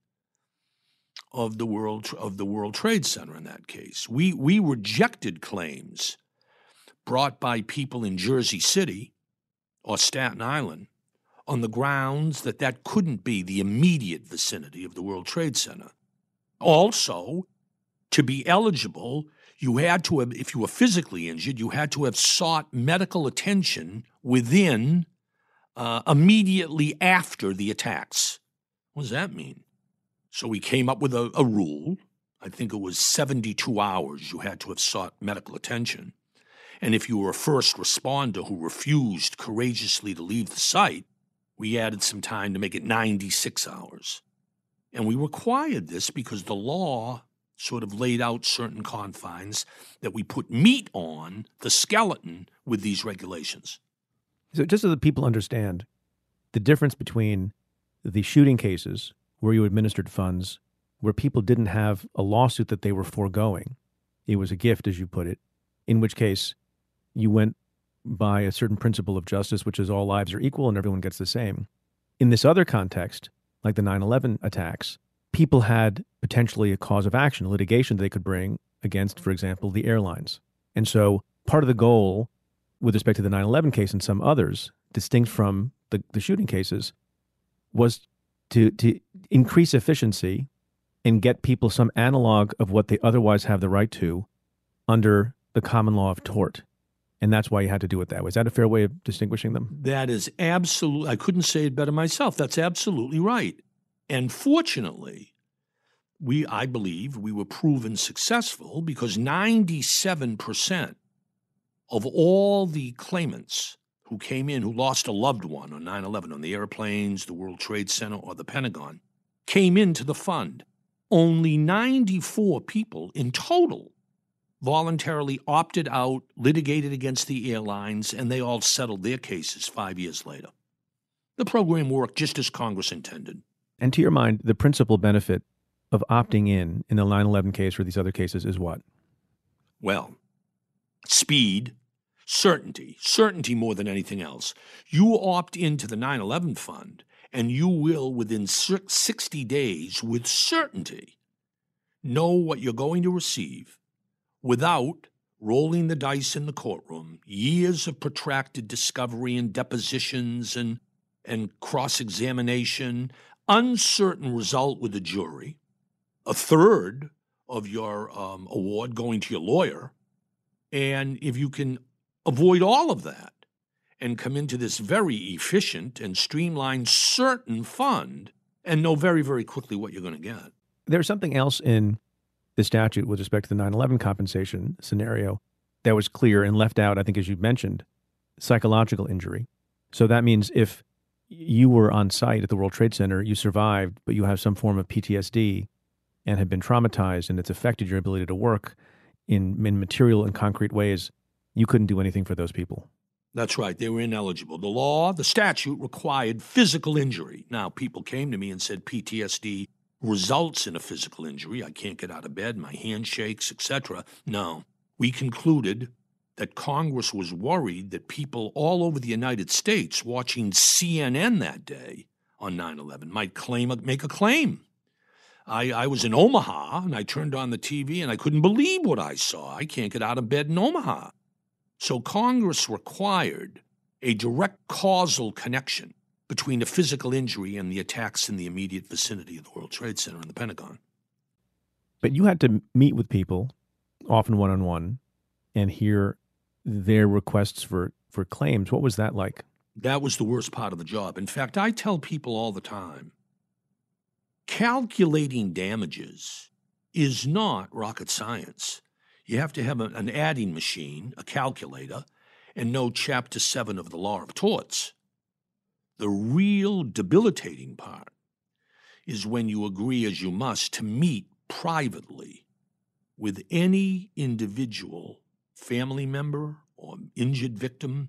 of the World of the World Trade Center in that case? We we rejected claims brought by people in Jersey City or Staten Island on the grounds that that couldn't be the immediate vicinity of the World Trade Center. Also, to be eligible, you had to have, if you were physically injured, you had to have sought medical attention within, uh, immediately after the attacks. What does that mean? So we came up with a, a rule. I think it was seventy-two hours you had to have sought medical attention. And if you were a first responder who refused courageously to leave the site, we added some time to make it ninety-six hours. And we required this because the law sort of laid out certain confines that we put meat on the skeleton with these regulations. So just so that people understand the difference between the shooting cases where you administered funds, where people didn't have a lawsuit that they were foregoing. It was a gift, as you put it, in which case you went by a certain principle of justice, which is all lives are equal and everyone gets the same. In this other context, like the nine eleven attacks, people had potentially a cause of action, litigation they could bring against, for example, the airlines. And so part of the goal with respect to the nine eleven case and some others, distinct from the, the shooting cases, was to, to increase efficiency and get people some analog of what they otherwise have the right to under the common law of tort. And that's why you had to do it that way. Is that a fair way of distinguishing them? That is absolutely, I couldn't say it better myself. That's absolutely right. And fortunately, we, I believe, we were proven successful because ninety-seven percent of all the claimants who came in who lost a loved one on nine eleven, on the airplanes, the World Trade Center, or the Pentagon, came into the fund. Only ninety-four people in total voluntarily opted out, litigated against the airlines, and they all settled their cases five years later. The program worked just as Congress intended. And to your mind, the principal benefit of opting in in the nine eleven case or these other cases is what? Well, speed, certainty, certainty more than anything else. You opt into the nine eleven fund, and you will, within sixty days, with certainty, know what you're going to receive without rolling the dice in the courtroom, years of protracted discovery and depositions and, and cross-examination, uncertain result with the jury, a third of your um, award going to your lawyer. And if you can avoid all of that and come into this very efficient and streamlined, certain fund and know very, very quickly what you're going to get. There's something else in the statute with respect to the nine eleven compensation scenario that was clear and left out, I think, as you mentioned, psychological injury. So that means if you were on site at the World Trade Center, you survived, but you have some form of P T S D and have been traumatized and it's affected your ability to work in, in material and concrete ways, you couldn't do anything for those people. That's right. They were ineligible. The law, the statute required physical injury. Now, people came to me and said P T S D results in a physical injury. I can't get out of bed, my hand shakes, et cetera. No. We concluded that Congress was worried that people all over the United States watching C N N that day on nine eleven might claim, make a claim. I, I was in Omaha, and I turned on the T V, and I couldn't believe what I saw. I can't get out of bed in Omaha. So Congress required a direct causal connection between a physical injury and the attacks in the immediate vicinity of the World Trade Center and the Pentagon. But you had to meet with people, often one-on-one, and hear their requests for, for claims. What was that like? That was the worst part of the job. In fact, I tell people all the time, calculating damages is not rocket science. You have to have a, an adding machine, a calculator, and know Chapter seven of the Law of Torts. The real debilitating part is when you agree, as you must, to meet privately with any individual family member or injured victim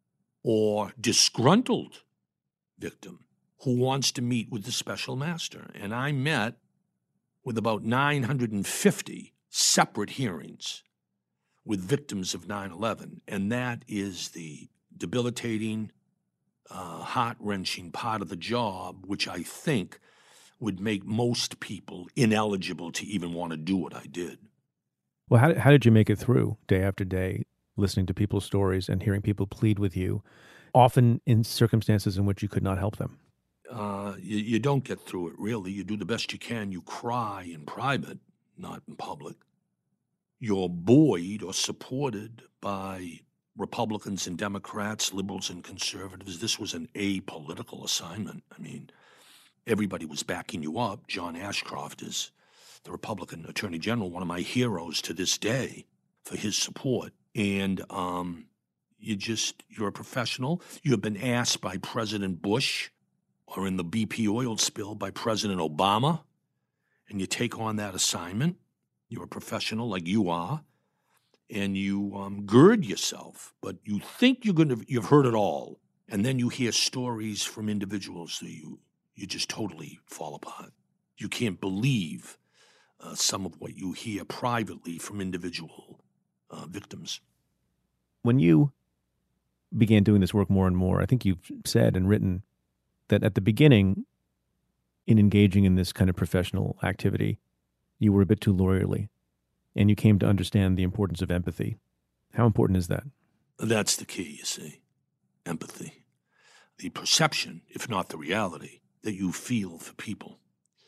or disgruntled victim who wants to meet with the special master. And I met with about nine hundred fifty separate hearings with victims of nine eleven, and that is the debilitating, uh, heart-wrenching part of the job, which I think would make most people ineligible to even want to do what I did. Well, how, how did you make it through day after day, listening to people's stories and hearing people plead with you, often in circumstances in which you could not help them? Uh, you, you don't get through it, really. You do the best you can. You cry in private, not in public. You're buoyed or supported by Republicans and Democrats, liberals and conservatives. This was an apolitical assignment. I mean, everybody was backing you up. John Ashcroft is the Republican Attorney General, one of my heroes to this day for his support. And um, you just, you're a professional. You have been asked by President Bush or in the B P oil spill by President Obama, and you take on that assignment. You're a professional like you are, and you um, gird yourself, but you think you're going to, you've heard it all, and then you hear stories from individuals that you, you just totally fall apart. You can't believe uh, some of what you hear privately from individual uh, victims. When you began doing this work more and more, I think you've said and written that at the beginning, in engaging in this kind of professional activity, you were a bit too lawyerly, and you came to understand the importance of empathy. How important is that? That's the key, you see. Empathy. The perception, if not the reality, that you feel for people.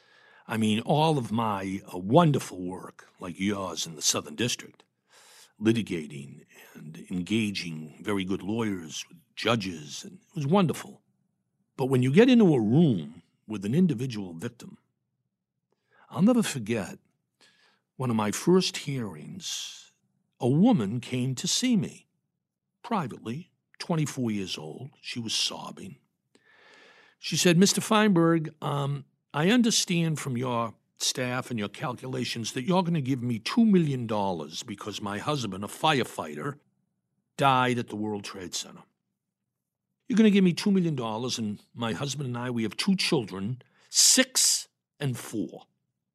I mean, all of my uh, wonderful work, like yours in the Southern District, litigating and engaging very good lawyers, judges, and it was wonderful. But when you get into a room with an individual victim, I'll never forget one of my first hearings, a woman came to see me privately, twenty-four years old. She was sobbing. She said, Mister Feinberg, um, I understand from your staff and your calculations that you're going to give me two million dollars because my husband, a firefighter, died at the World Trade Center. You're going to give me two million dollars, and my husband and I, we have two children, six and four.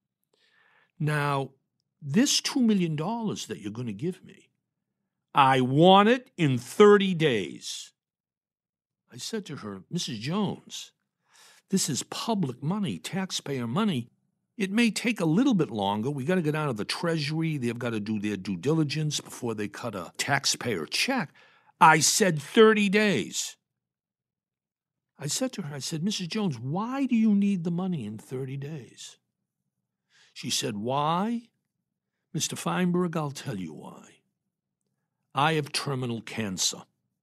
Now, this two million dollars that you're going to give me, I want it in thirty days. I said to her, Missus Jones, this is public money, taxpayer money. It may take a little bit longer. We got to get out of the Treasury. They've got to do their due diligence before they cut a taxpayer check. I said thirty days. I said to her, I said, Missus Jones, why do you need the money in thirty days? She said, why? Mister Feinberg, I'll tell you why. I have terminal cancer.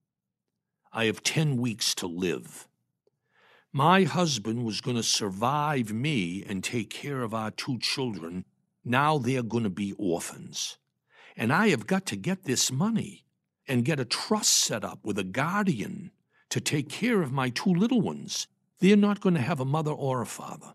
I have ten weeks to live. My husband was going to survive me and take care of our two children. Now they're going to be orphans. And I have got to get this money and get a trust set up with a guardian to take care of my two little ones. They're not going to have a mother or a father.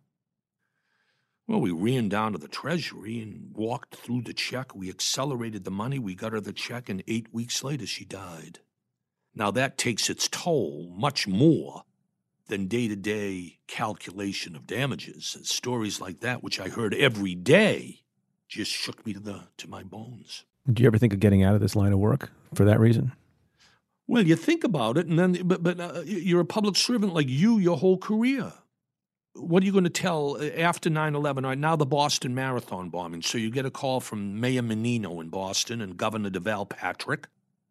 Well, we ran down to the Treasury and walked through the check. We accelerated the money. We got her the check, and eight weeks later, she died. Now, that takes its toll much more than day-to-day calculation of damages. And stories like that, which I heard every day, just shook me to the to my bones. Do you ever think of getting out of this line of work for that reason? Well, you think about it, and then, but, but uh, you're a public servant like you your whole career. What are you going to tell after nine eleven, or now the Boston Marathon bombing? So you get a call from Mayor Menino in Boston and Governor Deval Patrick.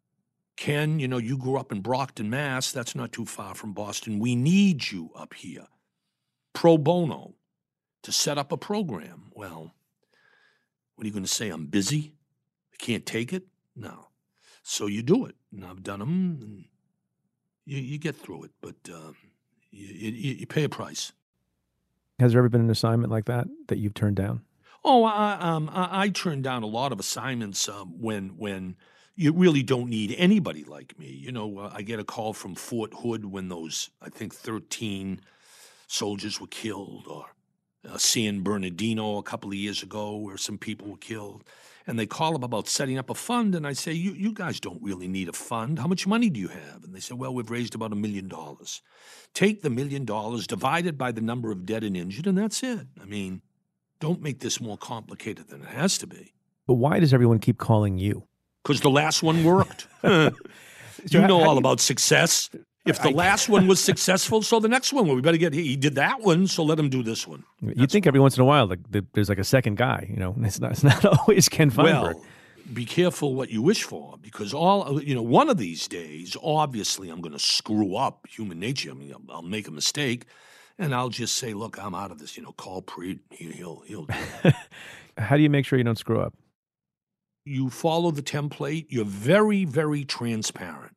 Ken, you know, you grew up in Brockton, Mass. That's not too far from Boston. We need you up here, pro bono, to set up a program. Well, what are you going to say? I'm busy? I can't take it? No. So you do it. And I've done them, and you, you get through it, but um, you, you, you pay a price. Has there ever been an assignment like that that you've turned down? Oh, I, um, I, I turned down a lot of assignments um, when when you really don't need anybody like me. You know, uh, I get a call from Fort Hood when those, I think, thirteen soldiers were killed, or uh, San Bernardino a couple of years ago where some people were killed. And they call up about setting up a fund, and I say, you, you guys don't really need a fund. How much money do you have? And they say, well, we've raised about a million dollars. Take the million dollars, divide it by the number of dead and injured, and that's it. I mean, don't make this more complicated than it has to be. But why does everyone keep calling you? Because the last one worked. You So know how all do you- about success. If the I- last one was successful, so the next one, well, we better get, he did that one, so let him do this one. You think every once in a while, like th- there's like a second guy, you know, it's not, it's not always Ken Feinberg. Well, be careful what you wish for, because all, you know, one of these days, obviously I'm going to screw up human nature. I mean, I'll, I'll make a mistake, and I'll just say, look, I'm out of this, you know, call Preet, he, he'll, he'll do it. How do you make sure you don't screw up? You follow the template. You're very, very transparent.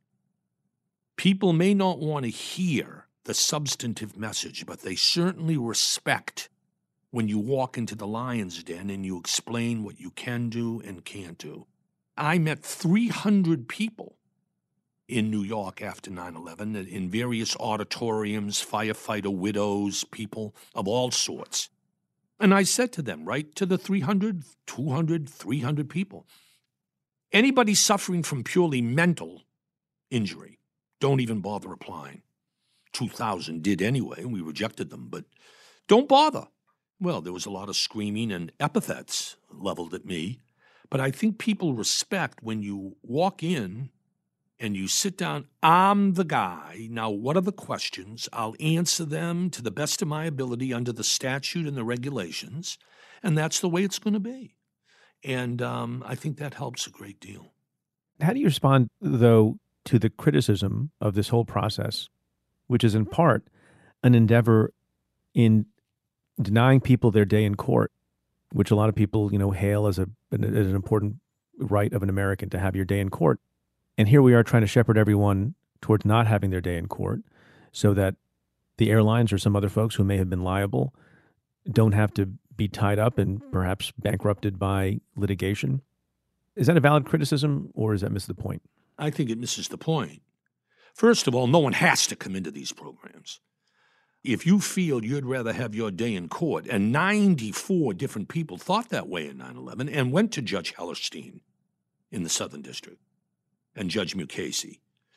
People may not want to hear the substantive message, but they certainly respect when you walk into the lion's den and you explain what you can do and can't do. I met three hundred people in New York after nine eleven in various auditoriums, firefighter widows, people of all sorts. And I said to them, right, to the three hundred, two hundred, three hundred people, anybody suffering from purely mental injury, don't even bother applying. two thousand did anyway, and we rejected them, but don't bother. Well, there was a lot of screaming and epithets leveled at me, but I think people respect when you walk in and you sit down, I'm the guy. Now, what are the questions? I'll answer them to the best of my ability under the statute and the regulations, and that's the way it's going to be. And um, I think that helps a great deal. How do you respond, though, to the criticism of this whole process, which is in part an endeavor in denying people their day in court, which a lot of people, you know, hail as a as an important right of an American to have your day in court. And here we are trying to shepherd everyone towards not having their day in court so that the airlines or some other folks who may have been liable don't have to be tied up and perhaps bankrupted by litigation. Is that a valid criticism, or does that miss the point? I think it misses the point. First of all, no one has to come into these programs. If you feel you'd rather have your day in court, and ninety-four different people thought that way in nine eleven and went to Judge Hellerstein in the Southern District and Judge Mukasey.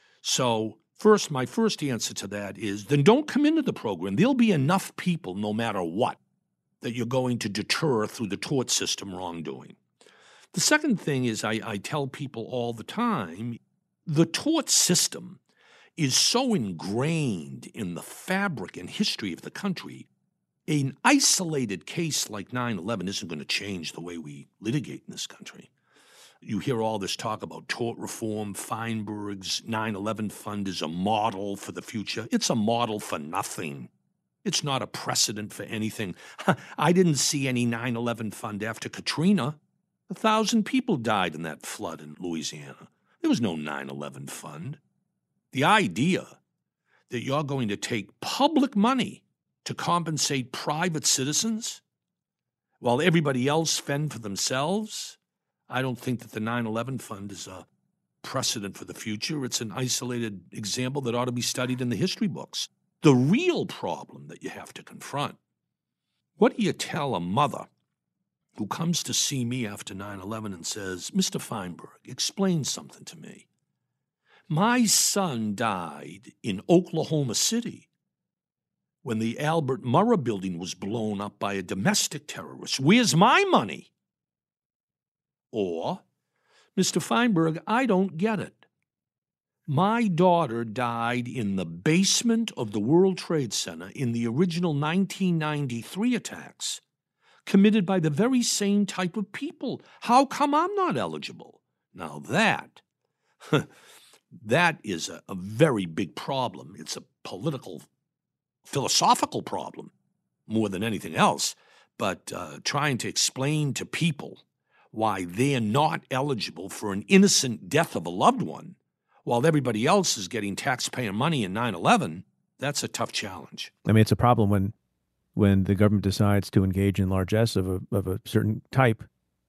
So first, my first answer to that is, then don't come into the program. There'll be enough people, no matter what, that you're going to deter through the tort system wrongdoing. The second thing is I, I tell people all the time, the tort system is so ingrained in the fabric and history of the country, an isolated case like nine eleven isn't going to change the way we litigate in this country. You hear all this talk about tort reform. Feinberg's nine eleven fund is a model for the future. It's a model for nothing. It's not a precedent for anything. I didn't see any nine eleven fund after Katrina. A thousand people died in that flood in Louisiana. There was no nine eleven fund. The idea that you're going to take public money to compensate private citizens while everybody else fend for themselves, I don't think that the nine eleven fund is a precedent for the future. It's an isolated example that ought to be studied in the history books. The real problem that you have to confront, what do you tell a mother who comes to see me after nine eleven and says, Mister Feinberg, explain something to me. My son died in Oklahoma City when the Albert Murrah building was blown up by a domestic terrorist. Where's my money? Or, Mister Feinberg, I don't get it. My daughter died in the basement of the World Trade Center in the original nineteen ninety-three attacks, committed by the very same type of people. How come I'm not eligible? Now that, that is a, a very big problem. It's a political, philosophical problem more than anything else. But uh, trying to explain to people why they're not eligible for an innocent death of a loved one while everybody else is getting taxpayer money in nine eleven, that's a tough challenge. I mean, it's a problem when when the government decides to engage in largesse of a, of a certain type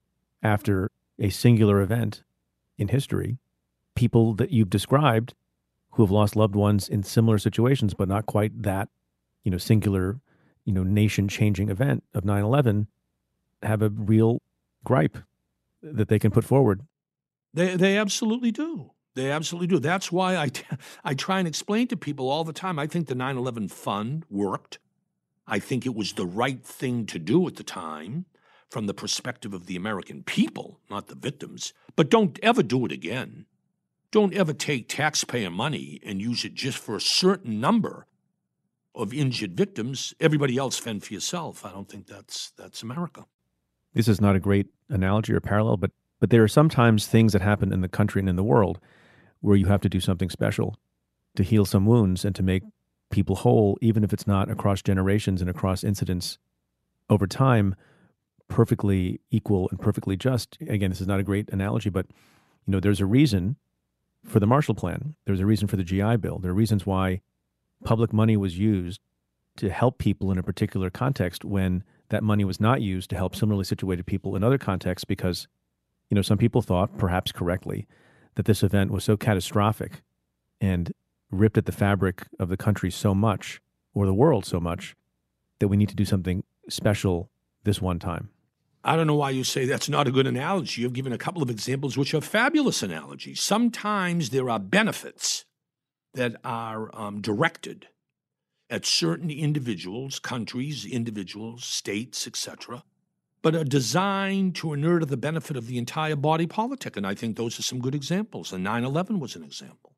after a singular event in history. People that you've described who have lost loved ones in similar situations, but not quite that, you know, singular, you know, nation-changing event of nine eleven, have a real gripe that they can put forward. They they absolutely do. They absolutely do. That's why I, t- I try and explain to people all the time. I think the nine eleven fund worked. I think it was the right thing to do at the time from the perspective of the American people, not the victims. But don't ever do it again. Don't ever take taxpayer money and use it just for a certain number of injured victims. Everybody else fend for yourself. I don't think that's that's America. This is not a great analogy or parallel, but but there are sometimes things that happen in the country and in the world where you have to do something special to heal some wounds and to make people whole, even if it's not across generations and across incidents over time, perfectly equal and perfectly just. Again, this is not a great analogy, but you know, there's a reason for the Marshall Plan. There's a reason for the G I Bill. There are reasons why public money was used to help people in a particular context when that money was not used to help similarly situated people in other contexts, because, you know, some people thought, perhaps correctly, that this event was so catastrophic and ripped at the fabric of the country so much, or the world so much, that we need to do something special this one time. I don't know why you say that's not a good analogy. You've given a couple of examples which are fabulous analogies. Sometimes there are benefits that are um, directed at certain individuals, countries, individuals, states, et cetera, but are designed to inure to the benefit of the entire body politic. And I think those are some good examples. And nine eleven was an example.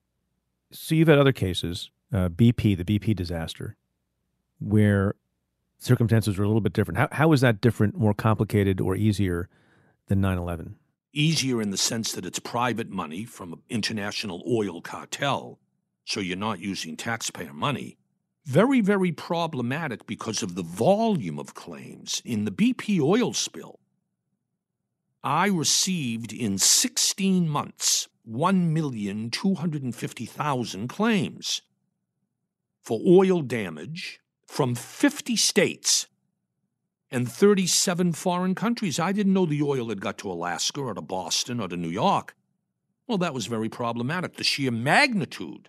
So you've had other cases, uh, B P, the B P disaster, where circumstances were a little bit different. How, how is that different, more complicated, or easier than nine eleven? Easier in the sense that it's private money from an international oil cartel, so you're not using taxpayer money. Very, very problematic because of the volume of claims. In the B P oil spill, I received in sixteen months one million two hundred fifty thousand claims for oil damage from fifty states and thirty-seven foreign countries. I didn't know the oil had got to Alaska or to Boston or to New York. Well, that was very problematic. The sheer magnitude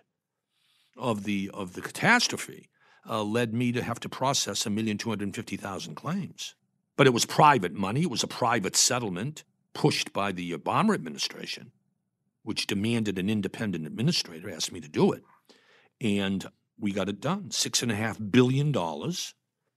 of the of the catastrophe uh, led me to have to process one million two hundred fifty thousand claims. But it was private money. It was a private settlement pushed by the Obama administration, which demanded an independent administrator, asked me to do it. And we got it done. Six and a half billion dollars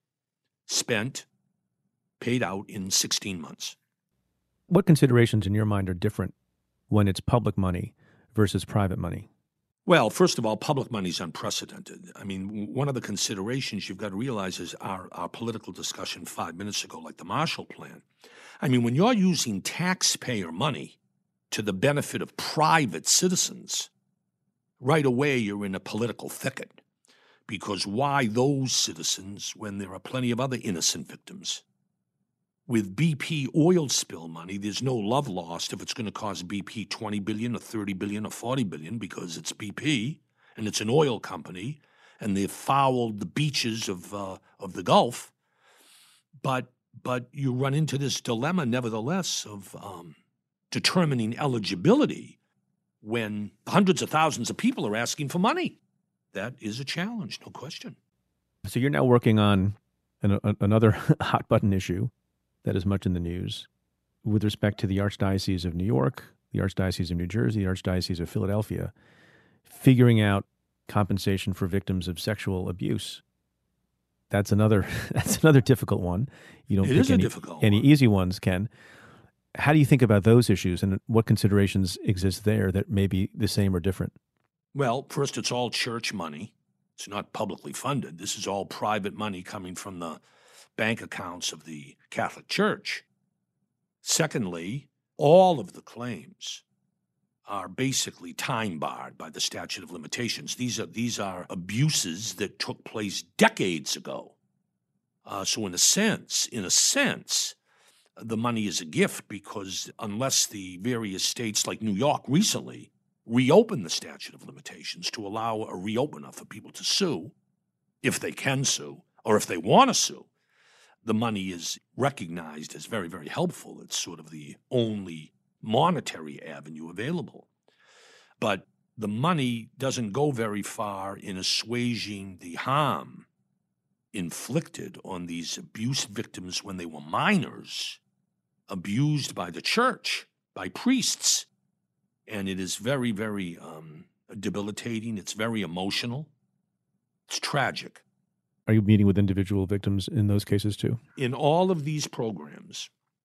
spent, paid out in sixteen months. What considerations in your mind are different when it's public money versus private money? Well, first of all, public money is unprecedented. I mean, one of the considerations you've got to realize is our, our political discussion five minutes ago, like the Marshall Plan. I mean, when you're using taxpayer money to the benefit of private citizens, right away you're in a political thicket. Because why those citizens when there are plenty of other innocent victims? With B P oil spill money, there's no love lost if it's going to cost B P twenty billion dollars or thirty billion dollars or forty billion dollars because it's B P and it's an oil company and they've fouled the beaches of uh, of the Gulf. But but you run into this dilemma, nevertheless, of um, determining eligibility when hundreds of thousands of people are asking for money. That is a challenge, no question. So you're now working on an, a, another hot button issue that is much in the news with respect to the Archdiocese of New York, the Archdiocese of New Jersey, the Archdiocese of Philadelphia, figuring out compensation for victims of sexual abuse. That's another that's another difficult one. You don't it pick is a any, difficult any one. easy ones, Ken. How do you think about those issues and what considerations exist there that may be the same or different? Well, first, it's all church money. It's not publicly funded. This is all private money coming from the bank accounts of the Catholic Church. Secondly, all of the claims are basically time-barred by the statute of limitations. These are these are abuses that took place decades ago. Uh, so in a sense, in a sense, the money is a gift because unless the various states like New York recently reopen the statute of limitations to allow a reopener for people to sue, if they can sue, or if they want to sue, the money is recognized as very, very helpful. It's sort of the only monetary avenue available. But the money doesn't go very far in assuaging the harm inflicted on these abuse victims when they were minors, abused by the church, by priests. And it is very, very um, debilitating. It's very emotional. It's tragic. Are you meeting with individual victims in those cases too? In all of these programs,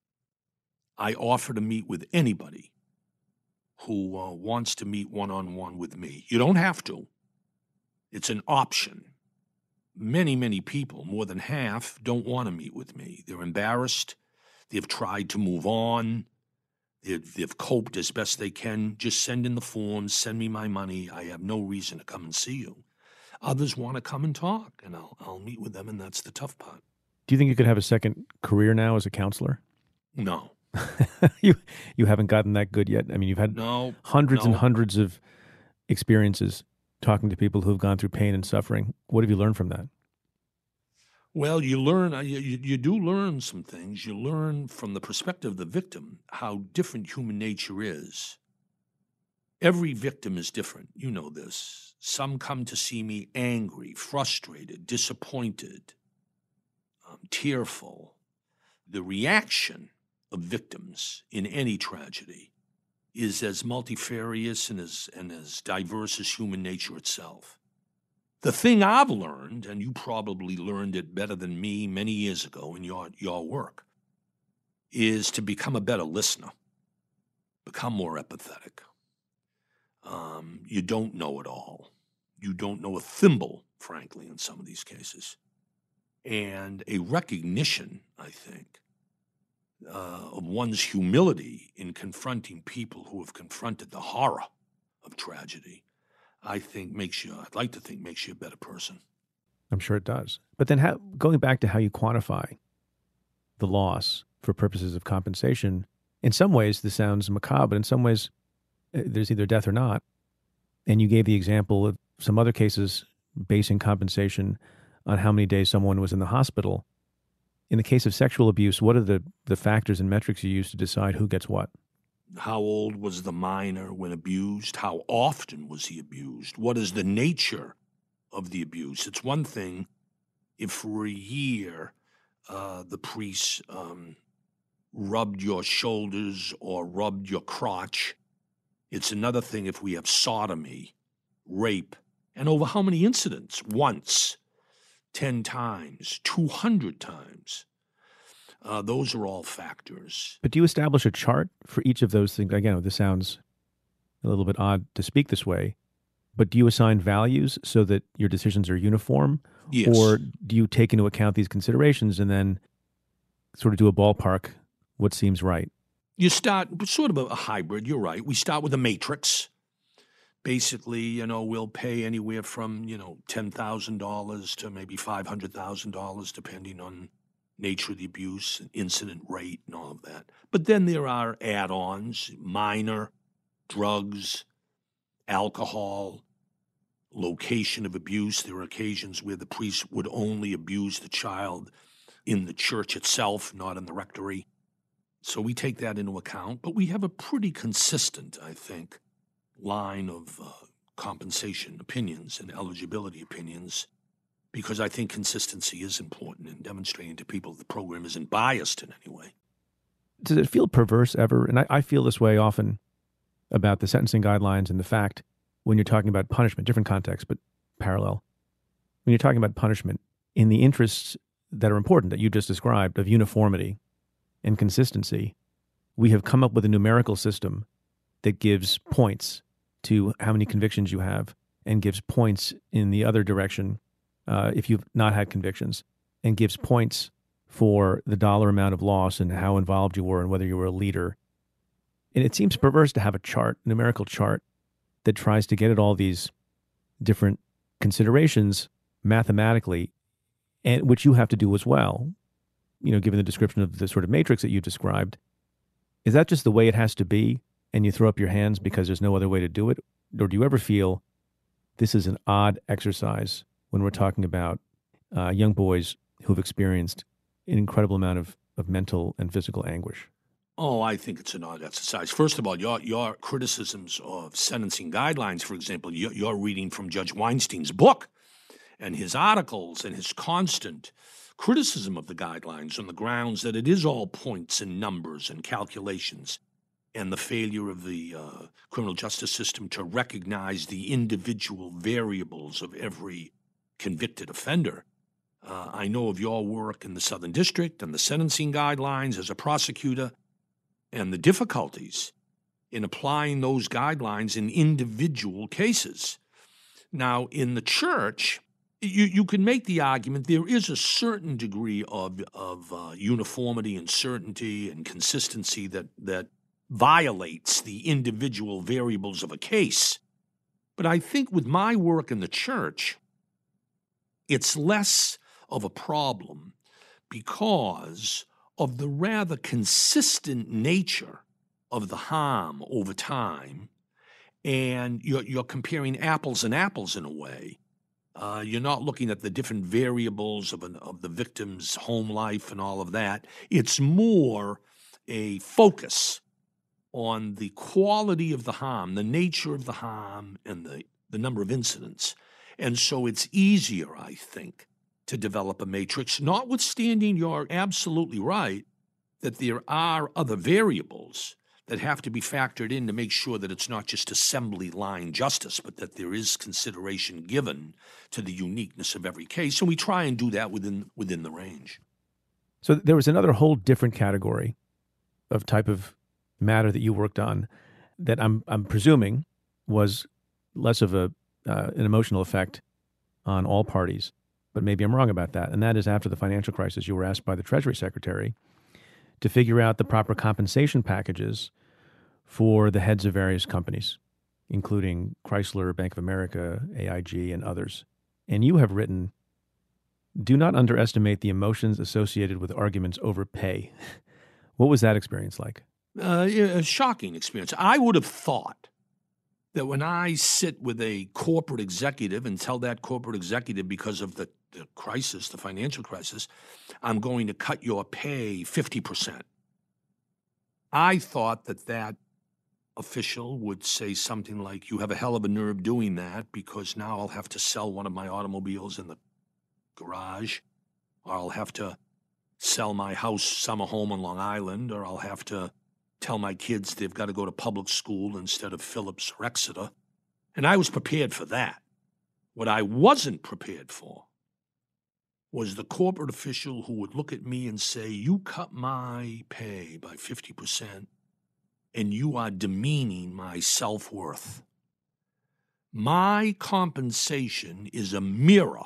I offer to meet with anybody who uh, wants to meet one-on-one with me. You don't have to. It's an option. Many, many people, more than half, don't want to meet with me. They're embarrassed. They've tried to move on. They've, they've coped as best they can. Just send in the forms, send me my money. I have no reason to come and see you. Others want to come and talk, and I'll, I'll meet with them, and that's the tough part. Do you think you could have a second career now as a counselor? No. you you haven't gotten that good yet? I mean, you've had no, hundreds no. and hundreds of experiences talking to people who have gone through pain and suffering. What have you learned from that? Well, you learn, you, you do learn some things. You learn from the perspective of the victim how different human nature is. Every victim is different. You know this. Some come to see me angry, frustrated, disappointed, um, tearful. The reaction of victims in any tragedy is as multifarious and as, and as diverse as human nature itself. The thing I've learned, and you probably learned it better than me many years ago in your, your work, is to become a better listener, become more empathetic. Um, you don't know it all. You don't know a thimble, frankly, in some of these cases. And a recognition, I think, uh, of one's humility in confronting people who have confronted the horror of tragedy, I think makes you, I'd like to think makes you a better person. I'm sure it does. But then how, going back to how you quantify the loss for purposes of compensation, in some ways this sounds macabre, but in some ways uh, there's either death or not. And you gave the example of some other cases basing compensation on how many days someone was in the hospital. In the case of sexual abuse, what are the, the factors and metrics you use to decide who gets what? How old was the minor when abused? How often was he abused? What is the nature of the abuse? It's one thing if for a year uh, the priest um, rubbed your shoulders or rubbed your crotch. It's another thing if we have sodomy, rape, and over how many incidents? Once, ten times, two hundred times. Uh, those are all factors. But do you establish a chart for each of those things? Again, this sounds a little bit odd to speak this way, but do you assign values so that your decisions are uniform? Yes. Or do you take into account these considerations and then sort of do a ballpark what seems right? You start sort of a, a hybrid, you're right. We start with a matrix. Basically, you know, we'll pay anywhere from, you know, ten thousand dollars to maybe five hundred thousand dollars, depending on nature of the abuse, incident rate, and all of that. But then there are add-ons, minor, drugs, alcohol, location of abuse. There are occasions where the priest would only abuse the child in the church itself, not in the rectory. So we take that into account. But we have a pretty consistent, I think, line of uh, compensation opinions and eligibility opinions, because I think consistency is important in demonstrating to people the program isn't biased in any way. Does it feel perverse ever? And I, I feel this way often about the sentencing guidelines and the fact when you're talking about punishment, different context, but parallel. When you're talking about punishment, in the interests that are important that you just described of uniformity and consistency, we have come up with a numerical system that gives points to how many convictions you have and gives points in the other direction uh, if you've not had convictions, and gives points for the dollar amount of loss and how involved you were and whether you were a leader. And it seems perverse to have a chart, a numerical chart, that tries to get at all these different considerations mathematically, and which you have to do as well, you know, given the description of the sort of matrix that you described. Is that just the way it has to be, and you throw up your hands because there's no other way to do it? Or do you ever feel this is an odd exercise when we're talking about uh, young boys who've experienced an incredible amount of, of mental and physical anguish? Oh, I think it's an odd exercise. First of all, your your criticisms of sentencing guidelines, for example, you're, you're reading from Judge Weinstein's book and his articles and his constant criticism of the guidelines on the grounds that it is all points and numbers and calculations, and the failure of the uh, criminal justice system to recognize the individual variables of every convicted offender. Uh, I know of your work in the Southern District and the sentencing guidelines as a prosecutor, and the difficulties in applying those guidelines in individual cases. Now, in the church, you, you can make the argument there is a certain degree of, of uh, uniformity and certainty and consistency that, that violates the individual variables of a case. But I think with my work in the church, it's less of a problem because of the rather consistent nature of the harm over time, and you're, you're comparing apples and apples in a way. Uh, you're not looking at the different variables of, an, of the victim's home life and all of that. It's more a focus on the quality of the harm, the nature of the harm, and the, the number of incidents. And so it's easier, I think, to develop a matrix, notwithstanding you're absolutely right that there are other variables that have to be factored in to make sure that it's not just assembly line justice, but that there is consideration given to the uniqueness of every case. And we try and do that within within the range. So there was another whole different category of type of matter that you worked on that I'm I'm presuming was less of a uh, an emotional effect on all parties. But maybe I'm wrong about that. And that is after the financial crisis, you were asked by the Treasury Secretary to figure out the proper compensation packages for the heads of various companies, including Chrysler, Bank of America, A I G, and others. And you have written Do not underestimate the emotions associated with arguments over pay. What was that experience like? Uh, a shocking experience. I would have thought that when I sit with a corporate executive and tell that corporate executive, because of the, the crisis, the financial crisis, I'm going to cut your pay fifty percent. I thought that that official would say something like, you have a hell of a nerve doing that because now I'll have to sell one of my automobiles in the garage, or I'll have to sell my house summer home on Long Island, or I'll have to tell my kids they've got to go to public school instead of Phillips or Exeter. And I was prepared for that. What I wasn't prepared for was the corporate official who would look at me and say, you cut my pay by fifty percent and you are demeaning my self-worth. My compensation is a mirror,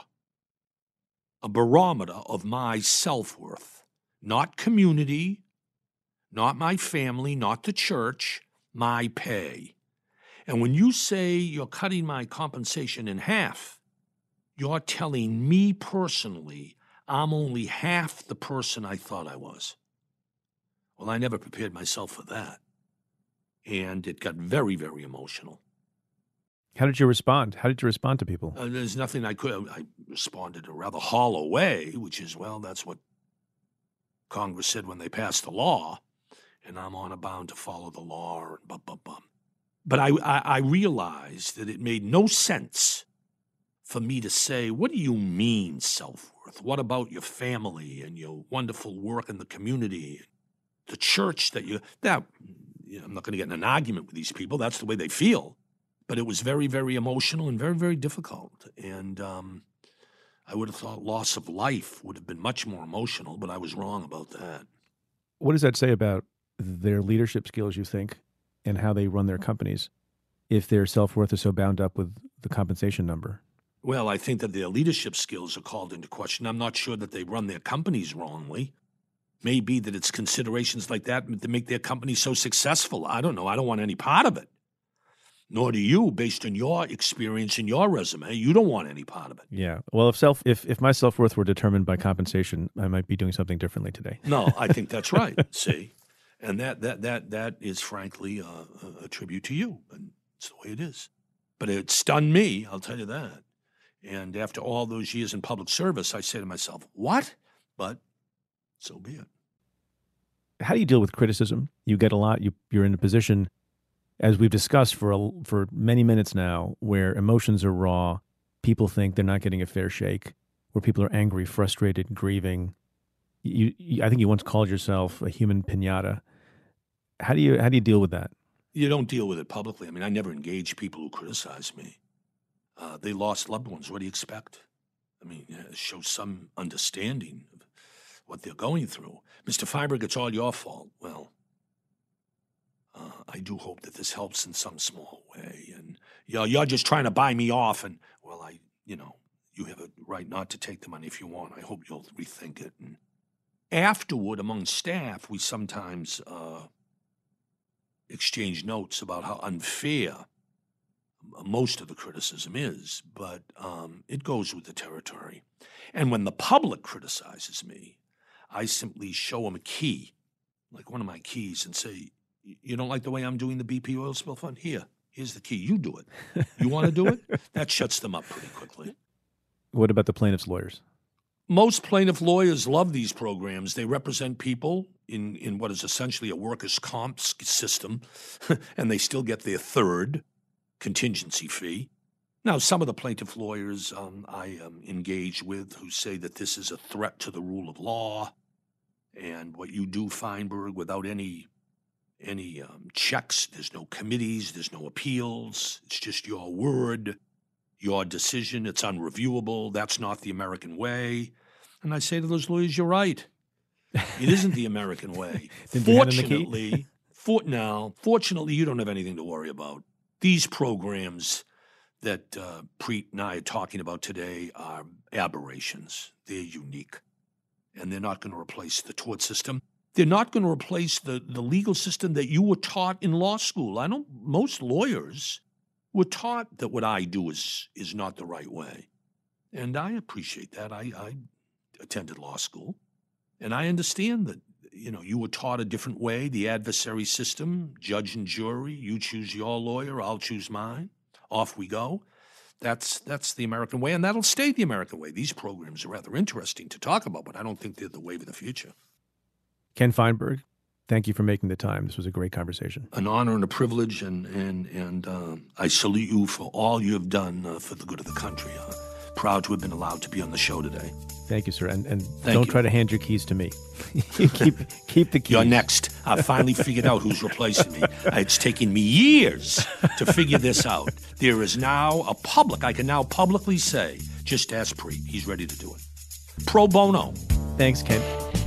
a barometer of my self-worth, not community, not my family, not the church, my pay. And when you say you're cutting my compensation in half, you're telling me personally I'm only half the person I thought I was. Well, I never prepared myself for that. And it got very, very emotional. How did you respond? How did you respond to people? Uh, there's nothing I could. I responded in a rather hollow way, which is, well, that's what Congress said when they passed the law, and I'm honor bound to follow the law, and bum, bum, bum. But I, I, I realized that it made no sense for me to say, what do you mean self-worth? What about your family and your wonderful work in the community, the church that you, that, you know, I'm not going to get in an argument with these people. That's the way they feel. But it was very, very emotional and very, very difficult. And um, I would have thought loss of life would have been much more emotional, but I was wrong about that. What does that say about their leadership skills, you think, and how they run their companies, if their self-worth is so bound up with the compensation number? Well, I think that their leadership skills are called into question. I'm not sure that they run their companies wrongly. Maybe that it's considerations like that that make their company so successful. I don't know. I don't want any part of it. Nor do you, based on your experience and your resume. You don't want any part of it. Yeah. Well, if self, if, if my self-worth were determined by compensation, I might be doing something differently today. No, I think that's right. See? And that that that that is, frankly, uh, a tribute to you. And it's the way it is. But it stunned me, I'll tell you that. And after all those years in public service, I say to myself, what? But so be it. How do you deal with criticism? You get a lot. You, you're in a position, as we've discussed for a, for many minutes now, where emotions are raw. People think they're not getting a fair shake, where people are angry, frustrated, grieving. You, you, I think you once called yourself a human piñata. How do you how do you deal with that? You don't deal with it publicly. I mean, I never engage people who criticize me. Uh, they lost loved ones. What do you expect? I mean, uh, show some understanding of what they're going through. Mister Feinberg, it's all your fault. Well, uh, I do hope that this helps in some small way. And you know, you're just trying to buy me off. And, well, I, you know, you have a right not to take the money if you want. I hope you'll rethink it. And afterward, among staff, we sometimes uh, exchange notes about how unfair most of the criticism is, but um, it goes with the territory. And when the public criticizes me, I simply show them a key, like one of my keys, and say, you don't like the way I'm doing the B P oil spill fund? Here, here's the key. You do it. You want to do it? That shuts them up pretty quickly. What about the plaintiff's lawyers? Most plaintiff lawyers love these programs. They represent people in, in what is essentially a workers' comp system, and they still get their third contingency fee. Now, some of the plaintiff lawyers um, I um, engage with who say that this is a threat to the rule of law, and what you do, Feinberg, without any any um, checks, there's no committees, there's no appeals, it's just your word, your decision, it's unreviewable, that's not the American way. And I say to those lawyers, you're right. It isn't the American way. Fortunately, for, now, fortunately, you don't have anything to worry about. These programs that uh, Preet and I are talking about today are aberrations. They're unique. And they're not going to replace the tort system. They're not going to replace the, the legal system that you were taught in law school. I know most lawyers were taught that what I do is is not the right way. And I appreciate that. I, I attended law school, and I understand that, you know, you were taught a different way, the adversary system, judge and jury, you choose your lawyer, I'll choose mine, off we go. That's that's the American way, and that'll stay the American way. These programs are rather interesting to talk about, but I don't think they're the wave of the future. Ken Feinberg, thank you for making the time. This was a great conversation. An honor and a privilege, and and and uh, I salute you for all you have done uh, for the good of the country. Uh, proud to have been allowed to be on the show today. Thank you, sir. And and Thank don't you. try to hand your keys to me. keep keep the keys. You're next. I finally figured out who's replacing me. It's taken me years to figure this out. There is now a public, I can now publicly say, just ask Preet. He's ready to do it. Pro bono. Thanks, Ken.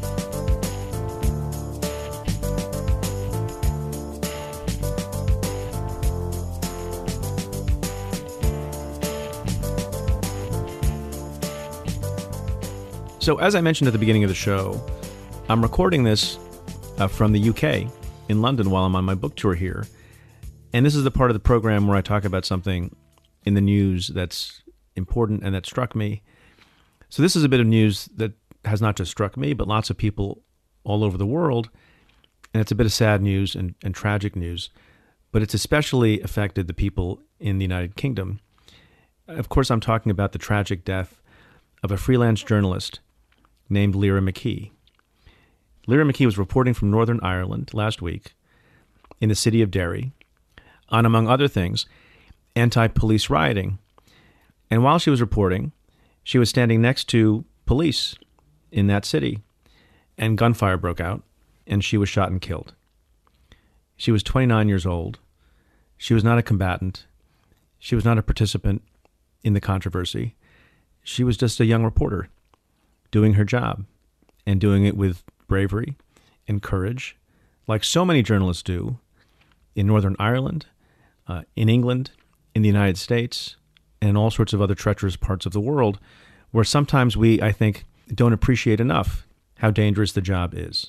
So as I mentioned at the beginning of the show, I'm recording this uh, from the U K in London while I'm on my book tour here. And this is the part of the program where I talk about something in the news that's important and that struck me. So this is a bit of news that has not just struck me, but lots of people all over the world. And it's a bit of sad news and, and tragic news, but it's especially affected the people in the United Kingdom. Of course, I'm talking about the tragic death of a freelance journalist named Lyra McKee. Lyra McKee was reporting from Northern Ireland last week in the city of Derry on, among other things, anti-police rioting. And while she was reporting, she was standing next to police in that city, and gunfire broke out, and she was shot and killed. She was twenty-nine years old. She was not a combatant. She was not a participant in the controversy. She was just a young reporter doing her job and doing it with bravery and courage, like so many journalists do in Northern Ireland, uh, in England, in the United States, and in all sorts of other treacherous parts of the world, where sometimes we, I think, don't appreciate enough how dangerous the job is.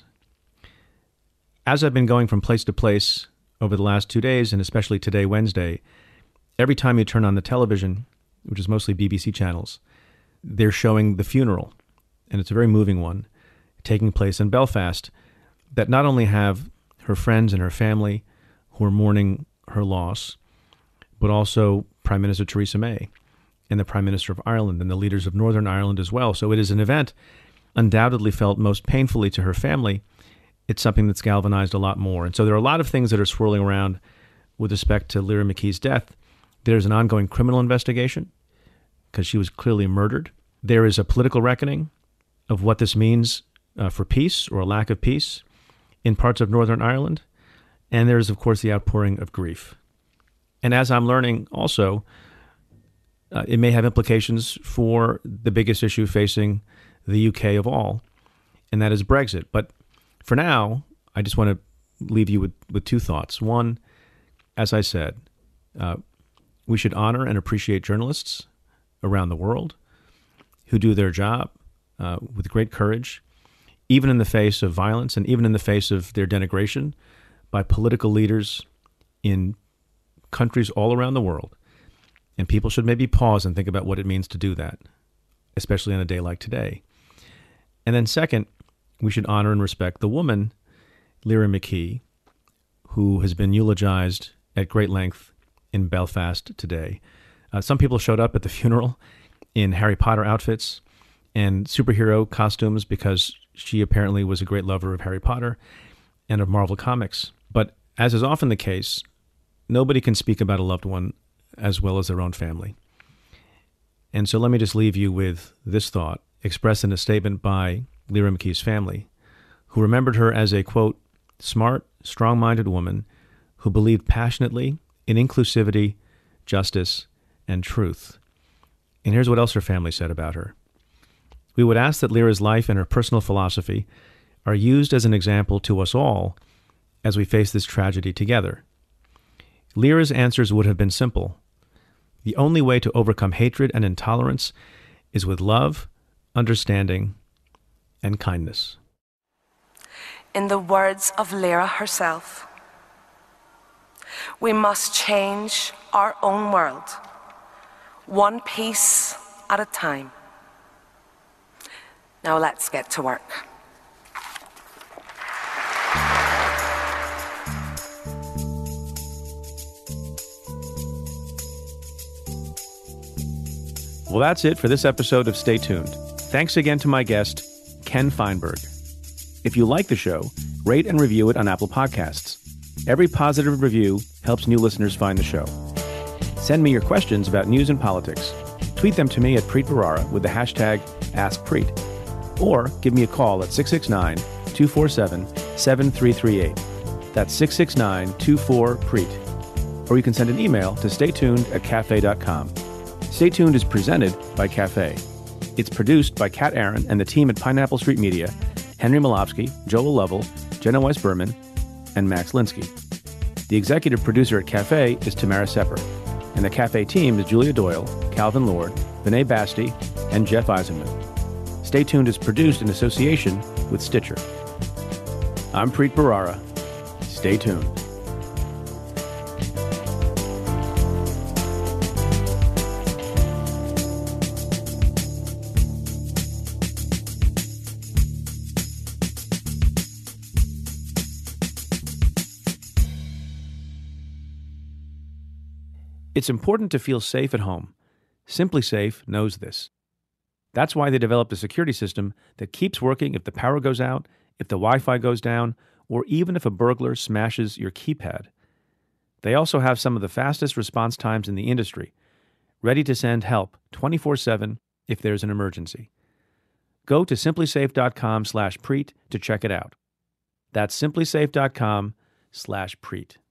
As I've been going from place to place over the last two days, and especially today, Wednesday, every time you turn on the television, which is mostly B B C channels, they're showing the funeral, and it's a very moving one, taking place in Belfast, that not only have her friends and her family who are mourning her loss, but also Prime Minister Theresa May and the Prime Minister of Ireland and the leaders of Northern Ireland as well. So it is an event undoubtedly felt most painfully to her family. It's something that's galvanized a lot more. And so there are a lot of things that are swirling around with respect to Lyra McKee's death. There's an ongoing criminal investigation because she was clearly murdered. There is a political reckoning of what this means uh, for peace or a lack of peace in parts of Northern Ireland. And there's, of course, the outpouring of grief. And as I'm learning also, uh, it may have implications for the biggest issue facing the U K of all, and that is Brexit. But for now, I just want to leave you with, with two thoughts. One, as I said, uh, we should honor and appreciate journalists around the world who do their job uh, with great courage, even in the face of violence and even in the face of their denigration by political leaders in countries all around the world. And people should maybe pause and think about what it means to do that, especially on a day like today. And then second, we should honor and respect the woman, Lyra McKee, who has been eulogized at great length in Belfast today. Uh, some people showed up at the funeral in Harry Potter outfits and superhero costumes because she apparently was a great lover of Harry Potter and of Marvel Comics. But as is often the case, nobody can speak about a loved one as well as their own family. And so let me just leave you with this thought, expressed in a statement by Lyra McKee's family, who remembered her as a, quote, smart, strong-minded woman who believed passionately in inclusivity, justice, and truth. And here's what else her family said about her. We would ask that Lyra's life and her personal philosophy are used as an example to us all as we face this tragedy together. Lyra's answers would have been simple. The only way to overcome hatred and intolerance is with love, understanding, and kindness. In the words of Lyra herself, we must change our own world, one piece at a time. Now let's get to work. Well, that's it for this episode of Stay Tuned. Thanks again to my guest, Ken Feinberg. If you like the show, rate and review it on Apple Podcasts. Every positive review helps new listeners find the show. Send me your questions about news and politics. Tweet them to me at Preet Bharara with the hashtag AskPreet. Or give me a call at six six nine, two four seven, seven three three eight. That's six six nine, two four, Preet. Or you can send an email to staytuned at cafe dot com. Stay Tuned is presented by Cafe. It's produced by Kat Aaron and the team at Pineapple Street Media, Henry Malofsky, Joel Lovell, Jenna Weiss-Berman, and Max Linsky. The executive producer at Cafe is Tamara Sepper, and the Cafe team is Julia Doyle, Calvin Lord, Vinay Basti, and Jeff Eisenman. Stay Tuned is produced in association with Stitcher. I'm Preet Bharara. Stay tuned. It's important to feel safe at home. Simply Safe knows this. That's why they developed a security system that keeps working if the power goes out, if the Wi-Fi goes down, or even if a burglar smashes your keypad. They also have some of the fastest response times in the industry, ready to send help twenty-four seven if there's an emergency. Go to simplysafe.com slash Preet to check it out. That's simplysafe.com slash Preet.